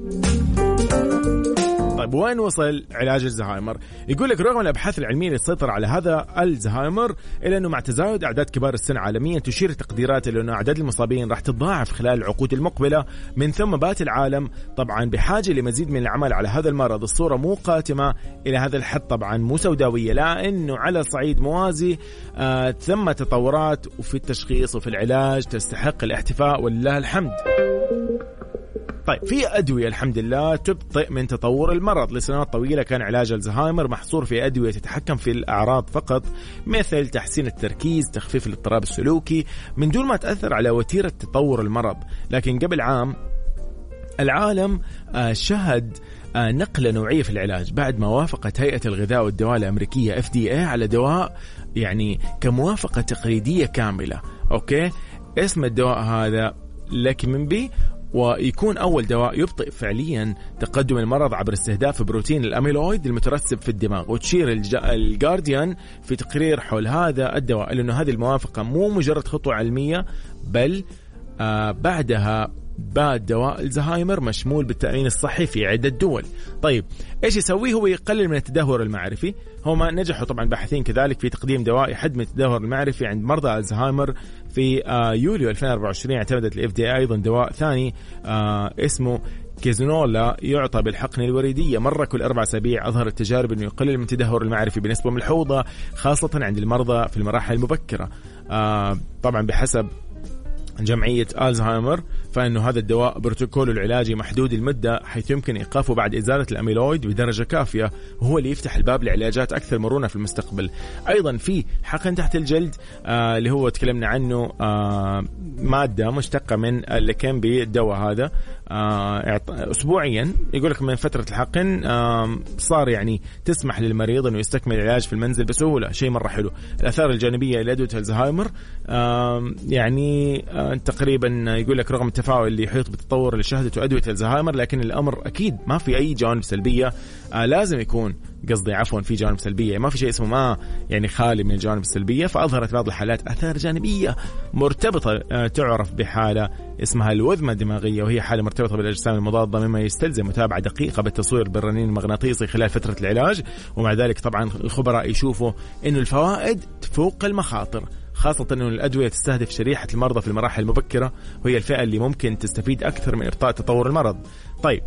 طيب وين وصل علاج الزهايمر؟ يقول لك رغم الأبحاث العلمية اللي تسيطر على هذا الزهايمر، إلا أنه مع تزايد أعداد كبار السن عالميا، تشير التقديرات إلى أنه أعداد المصابين راح تتضاعف خلال العقود المقبلة. من ثم بات العالم طبعا بحاجة لمزيد من العمل على هذا المرض. الصورة مو قاتمة إلى هذا الحد طبعا، مو سوداوية، لا إنه على صعيد موازي ثم تطورات وفي التشخيص وفي العلاج تستحق الاحتفاء ولله الحمد. طيب في أدوية الحمد لله تبطئ من تطور المرض. لسنوات طويلة كان علاج الزهايمر محصور في أدوية تتحكم في الأعراض فقط، مثل تحسين التركيز، تخفيف الاضطراب السلوكي، من دون ما تأثر على وتيرة تطور المرض. لكن قبل عام العالم شهد نقلة نوعية في العلاج بعد ما وافقت هيئة الغذاء والدواء الأمريكية FDA على دواء يعني كموافقة تقليدية كاملة. أوكي، اسم الدواء هذا لكمنبي، ويكون أول دواء يبطئ فعليا تقدم المرض عبر استهداف بروتين الأميلويد المترسب في الدماغ. وتشير الجارديان في تقرير حول هذا الدواء لأنه هذه الموافقة مو مجرد خطوة علمية، بل بعدها بعد دواء الزهايمر مشمول بالتأمين الصحي في عدة دول. طيب إيش يسويه؟ هو يقلل من التدهور المعرفي. هما نجحوا طبعا باحثين كذلك في تقديم دواء يحد من التدهور المعرفي عند مرضى الزهايمر. في يوليو 2024 اعتمدت ال FDA أيضا دواء ثاني اسمه كيزنولا يعطى بالحقن الوريدية مرة كل 4 أسابيع. أظهر التجارب أنه يقلل من التدهور المعرفي بنسبة ملحوظة، خاصة عند المرضى في المراحل المبكرة. طبعا بحسب جمعية ألزهايمر، فإنه هذا الدواء بروتوكوله العلاجي محدود المدة، حيث يمكن إيقافه بعد إزالة الأميلويد بدرجة كافية، وهو اللي يفتح الباب لعلاجات أكثر مرونة في المستقبل. أيضا في حقن تحت الجلد اللي هو تكلمنا عنه، مادة مشتقة من الليكيمبي، الدواء هذا أسبوعيا يقولك من فترة الحقن صار يعني تسمح للمريض أنه يستكمل العلاج في المنزل بسهولة، شيء مرة حلو. الآثار الجانبية لأدوية الزهايمر يعني تقريبا يقول لك رغم التفاعل اللي يحيط بالتطور اللي شهدته أدوية الزهايمر، لكن الأمر أكيد ما في أي جوانب سلبية. لازم يكون في جوانب سلبية، ما في شيء اسمه ما يعني خالي من الجوانب السلبية. فأظهرت بعض الحالات آثار جانبية مرتبطة تعرف بحالة اسمها الوذمة الدماغية، وهي حالة مرتبطة بالأجسام المضادة، مما يستلزم متابعة دقيقة بالتصوير بالرنين المغناطيسي خلال فترة العلاج. ومع ذلك طبعا الخبراء يشوفوا إنه الفوائد تفوق المخاطر، خاصة أنه الأدوية تستهدف شريحة المرضى في المراحل المبكرة، وهي الفئة اللي ممكن تستفيد أكثر من إبطاء تطور المرض. طيب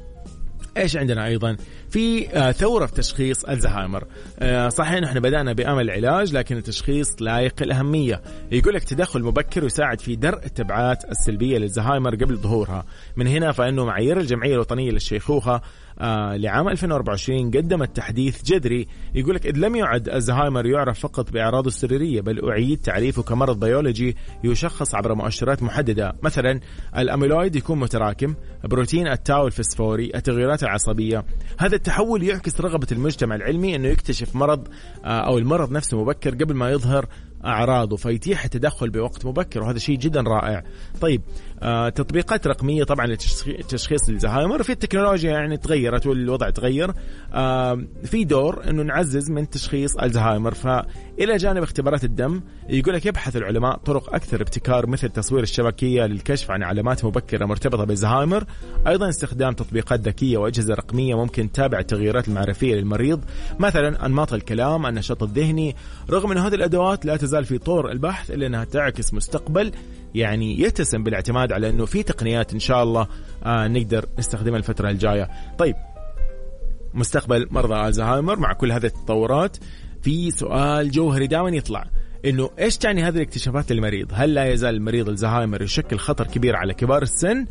إيش عندنا أيضا؟ في ثورة في تشخيص الزهايمر. صحيح نحن بدأنا بأمل العلاج، لكن التشخيص لايق الأهمية. يقولك تدخل مبكر يساعد في درء التبعات السلبية للزهايمر قبل ظهورها. من هنا فإنه معايير الجمعية الوطنية للشيخوخة لعام 2024 قدمت تحديث جذري. يقولك إذ لم يعد الزهايمر يعرف فقط بأعراضه السريرية، بل أعيد تعريفه كمرض بيولوجي يشخص عبر مؤشرات محددة. مثلا الأميلويد يكون متراكم، بروتين التاو الفسفوري، التغيرات العصبية. هذا التحول يعكس رغبة المجتمع العلمي أنه يكتشف مرض أو المرض نفسه مبكر قبل ما يظهر أعراضه، فيتيح التدخل بوقت مبكر، وهذا شيء جدا رائع. طيب تطبيقات رقمية طبعا لتشخيص الزهايمر. في التكنولوجيا يعني تغيرت والوضع تغير، في دور أنه نعزز من تشخيص الزهايمر. فإلى جانب اختبارات الدم يقولك يبحث العلماء طرق أكثر ابتكار، مثل تصوير الشبكية للكشف عن علامات مبكرة مرتبطة بالزهايمر. أيضا استخدام تطبيقات ذكية وأجهزة رقمية ممكن تتابع التغييرات المعرفية للمريض، مثلا أنماط الكلام، النشاط الذهني. رغم أن هذه الأدوات لا تزال في طور البحث، إلا أنها تعكس مستقبل يعني يتسم بالاعتماد على أنه في تقنيات إن شاء الله نقدر نستخدمها الفترة الجاية. طيب مستقبل مرضى الزهايمر مع كل هذه التطورات، في سؤال جوهري دائما يطلع، إنه إيش تعني هذه الاكتشافات للمريض؟ هل لا يزال المريض الزهايمر يشكل خطر كبير على كبار السن؟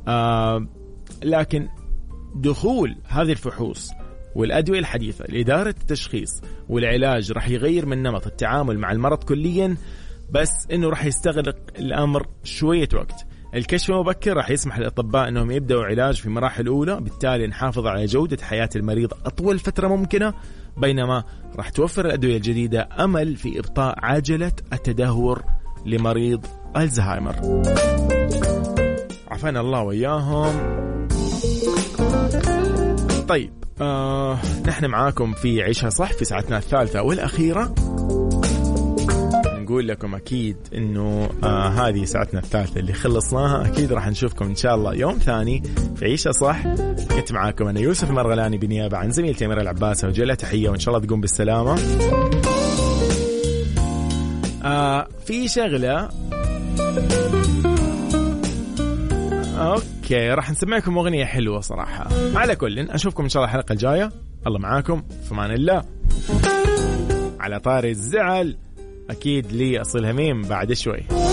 لكن دخول هذه الفحوص والأدوية الحديثة لإدارة التشخيص والعلاج راح يغير من نمط التعامل مع المرض كليا، بس إنه راح يستغرق الأمر شوية وقت. الكشف المبكر راح يسمح للأطباء أنهم يبدأوا علاج في مراحل أولى، بالتالي نحافظ على جودة حياة المريض أطول فترة ممكنة، بينما راح توفر الأدوية الجديدة أمل في إبطاء عجلة التدهور لمريض الزهايمر. عافانا الله وإياهم. طيب نحن معاكم في عيشها صح في ساعتنا الثالثة والأخيرة. نقول لكم أكيد إنه هذه ساعتنا الثالثة اللي خلصناها، أكيد راح نشوفكم إن شاء الله يوم ثاني في عيشها صح. كنت معاكم أنا يوسف مرغلاني بنيابة عن زميلتي أميرة العباس، وجلها تحية وإن شاء الله تقوم بالسلامة. في شغلة أوكي راح نسمعكم أغنية حلوة صراحة. على كل أشوفكم إن شاء الله الحلقة الجاية، الله معاكم في أمان الله. على طاري الزعل أكيد لي أصل هميم بعد شوي.